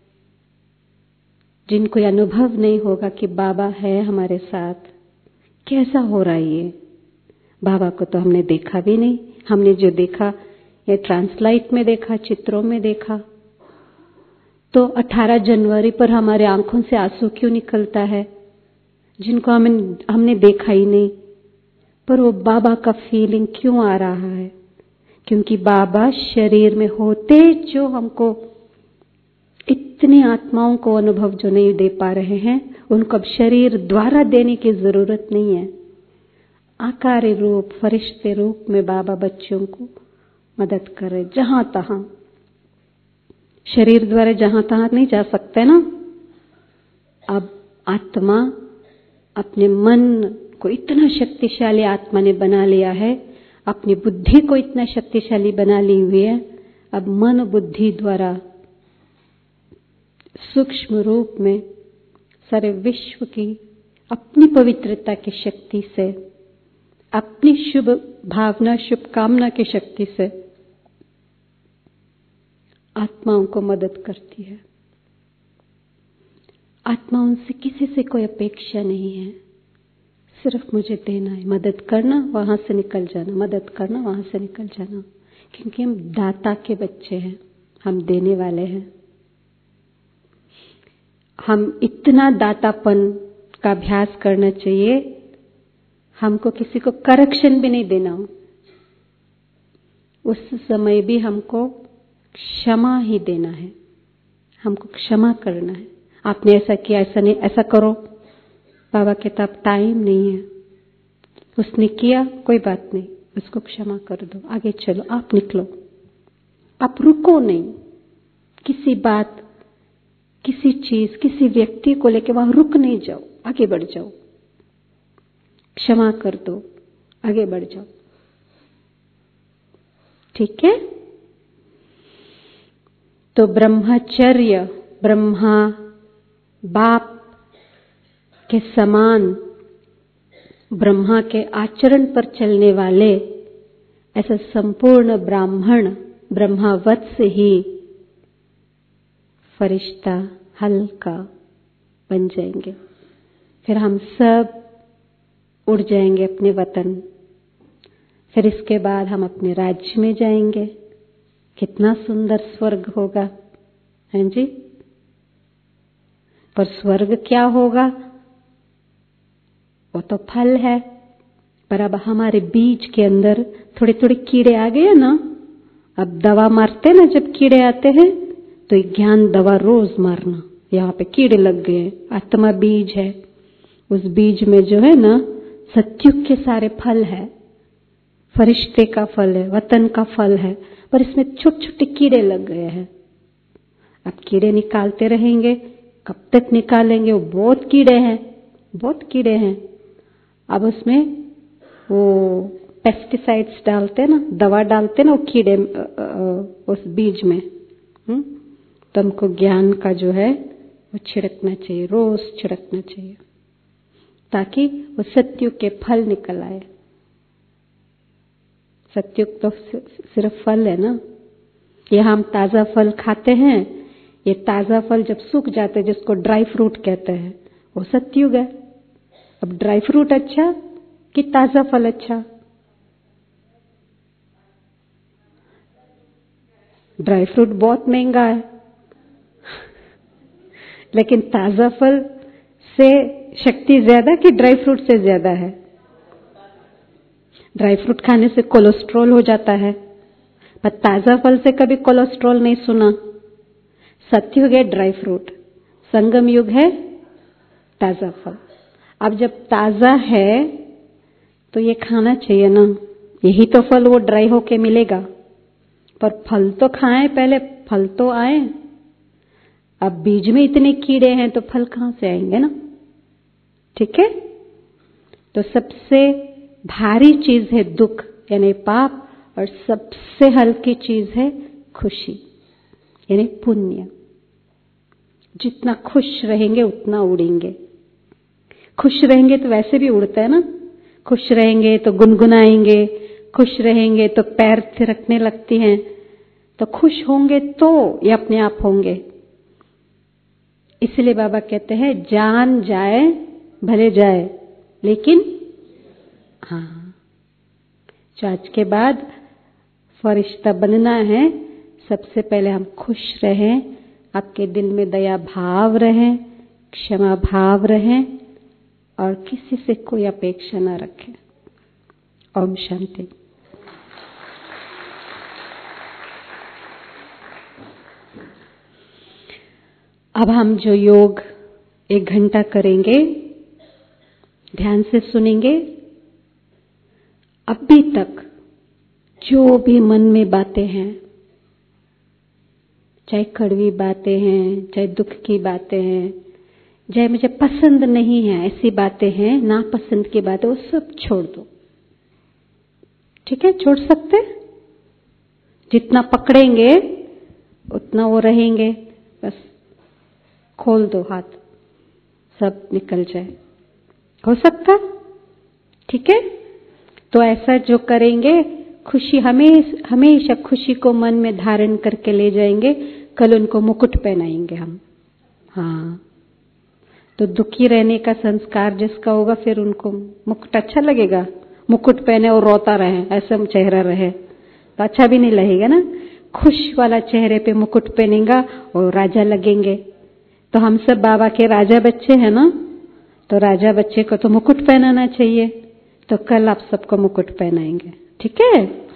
जिनको अनुभव नहीं होगा कि बाबा है हमारे साथ। कैसा हो रहा है ये? बाबा को तो हमने देखा भी नहीं, हमने जो देखा ये ट्रांसलाइट में देखा, चित्रों में देखा। तो 18 जनवरी पर हमारे आंखों से आंसू क्यों निकलता है? जिनको हमने देखा ही नहीं, पर वो बाबा का फीलिंग क्यों आ रहा है? क्योंकि बाबा शरीर में होते जो हमको इतनी आत्माओं को अनुभव जो नहीं दे पा रहे हैं, उनको अब शरीर द्वारा देने की जरूरत नहीं है। आकारी रूप, फरिश्ते रूप में बाबा बच्चों को मदद करे जहां तहां। शरीर द्वारा जहां तहां नहीं जा सकते ना। अब आत्मा अपने मन को इतना शक्तिशाली आत्मा ने बना लिया है, अपनी बुद्धि को इतना शक्तिशाली बना ली हुई है। अब मन बुद्धि द्वारा सूक्ष्म रूप में सारे विश्व की अपनी पवित्रता की शक्ति से, अपनी शुभ भावना, शुभ कामना की शक्ति से आत्माओं को मदद करती है। आत्माओं से किसी से कोई अपेक्षा नहीं है, सिर्फ मुझे देना है, मदद करना, वहां से निकल जाना, मदद करना, वहां से निकल जाना। क्योंकि हम दाता के बच्चे हैं, हम देने वाले हैं। हम इतना दातापन का अभ्यास करना चाहिए, हमको किसी को करेक्शन भी नहीं देना हो, उस समय भी हमको क्षमा ही देना है, हमको क्षमा करना है। आपने ऐसा किया, ऐसा नहीं, ऐसा करो। बाबा कहता अब टाइम नहीं है, उसने किया कोई बात नहीं, उसको क्षमा कर दो, आगे चलो, आप निकलो, आप रुको नहीं। किसी बात, किसी चीज, किसी व्यक्ति को लेके वहां रुक नहीं जाओ, आगे बढ़ जाओ, क्षमा कर दो, आगे बढ़ जाओ। ठीक है? तो ब्रह्मचर्य, ब्रह्मा बाप के समान ब्रह्मा के आचरण पर चलने वाले ऐसा संपूर्ण ब्राह्मण ब्रह्मावत से ही फरिश्ता हल्का बन जाएंगे। फिर हम सब उड़ जाएंगे अपने वतन। फिर इसके बाद हम अपने राज्य में जाएंगे। कितना सुंदर स्वर्ग होगा, हैं जी? पर स्वर्ग क्या होगा वो तो फल है। पर अब हमारे बीज के अंदर थोड़े थोड़े कीड़े आ गए ना। अब दवा मारते ना, जब कीड़े आते हैं तो एक ज्ञान दवा रोज मारना। यहाँ पे कीड़े लग गए, आत्मा बीज है, उस बीज में जो है ना सत्युग के सारे फल है, फरिश्ते का फल है, वतन का फल है, पर इसमें छोटे छोटे कीड़े लग गए हैं। अब कीड़े निकालते रहेंगे, कब तक निकालेंगे? वो बहुत कीड़े हैं, बहुत कीड़े हैं। अब उसमें वो पेस्टिसाइड्स डालते ना, दवा डालते ना वो कीड़े उस बीज में। तो हमको ज्ञान का जो है वो छिड़कना चाहिए, रोज छिड़कना चाहिए, ताकि वो सत्युग के फल निकल आए। सत्युग तो सिर्फ फल है ना। ये हम ताजा फल खाते हैं, ये ताजा फल जब सूख जाते हैं, जिसको ड्राई फ्रूट कहते हैं, वो सत्युग है। अब ड्राई फ्रूट अच्छा कि ताजा फल अच्छा? ड्राई फ्रूट बहुत महंगा है, लेकिन ताजा फल से शक्ति ज्यादा कि ड्राई फ्रूट से ज्यादा है? ड्राई फ्रूट खाने से कोलेस्ट्रॉल हो जाता है, पर ताजा फल से कभी कोलेस्ट्रॉल नहीं सुना। सत्युग है ड्राई फ्रूट, संगम युग है ताजा फल। अब जब ताजा है तो ये खाना चाहिए ना, यही तो फल वो ड्राई होके मिलेगा। पर फल तो खाएं पहले, फल तो आए। अब बीज में इतने कीड़े हैं तो फल कहां से आएंगे ना? ठीक है? तो सबसे भारी चीज है दुख यानी पाप, और सबसे हल्की चीज है खुशी यानी पुण्य। जितना खुश रहेंगे उतना उड़ेंगे। खुश रहेंगे तो वैसे भी उड़ते हैं ना। खुश रहेंगे तो गुनगुनाएंगे, खुश रहेंगे तो पैर थिरकने लगती हैं। तो खुश होंगे तो ये अपने आप होंगे। इसलिए बाबा कहते हैं जान जाए भले जाए, लेकिन हाँ, आज के बाद फरिश्ता बनना है। सबसे पहले हम खुश रहें, आपके दिल में दया भाव रहे, क्षमा भाव रहे, और किसी से कोई अपेक्षा न रखें। ओम शांति। अब हम जो योग 1 घंटा करेंगे, ध्यान से सुनेंगे। अभी तक जो भी मन में बातें हैं, चाहे कड़वी बातें हैं, चाहे दुख की बातें हैं, चाहे मुझे पसंद नहीं है ऐसी बातें हैं, नापसंद की बातें, वो सब छोड़ दो। ठीक है, छोड़ सकते? जितना पकड़ेंगे उतना वो रहेंगे। बस खोल दो हाथ, सब निकल जाए। हो सकता? ठीक है। तो ऐसा जो करेंगे, खुशी हमेशा खुशी को मन में धारण करके ले जाएंगे। कल उनको मुकुट पहनाएंगे हम। हाँ, तो दुखी रहने का संस्कार जिसका होगा, फिर उनको मुकुट अच्छा लगेगा। मुकुट पहने और रोता रहे, ऐसा चेहरा रहे तो अच्छा भी नहीं लगेगा ना। खुश वाला चेहरे पे मुकुट पहनेगा और राजा लगेंगे। तो हम सब बाबा के राजा बच्चे हैं ना, तो राजा बच्चे को तो मुकुट पहनाना चाहिए। तो कल आप सबको मुकुट पहनाएंगे। ठीक है।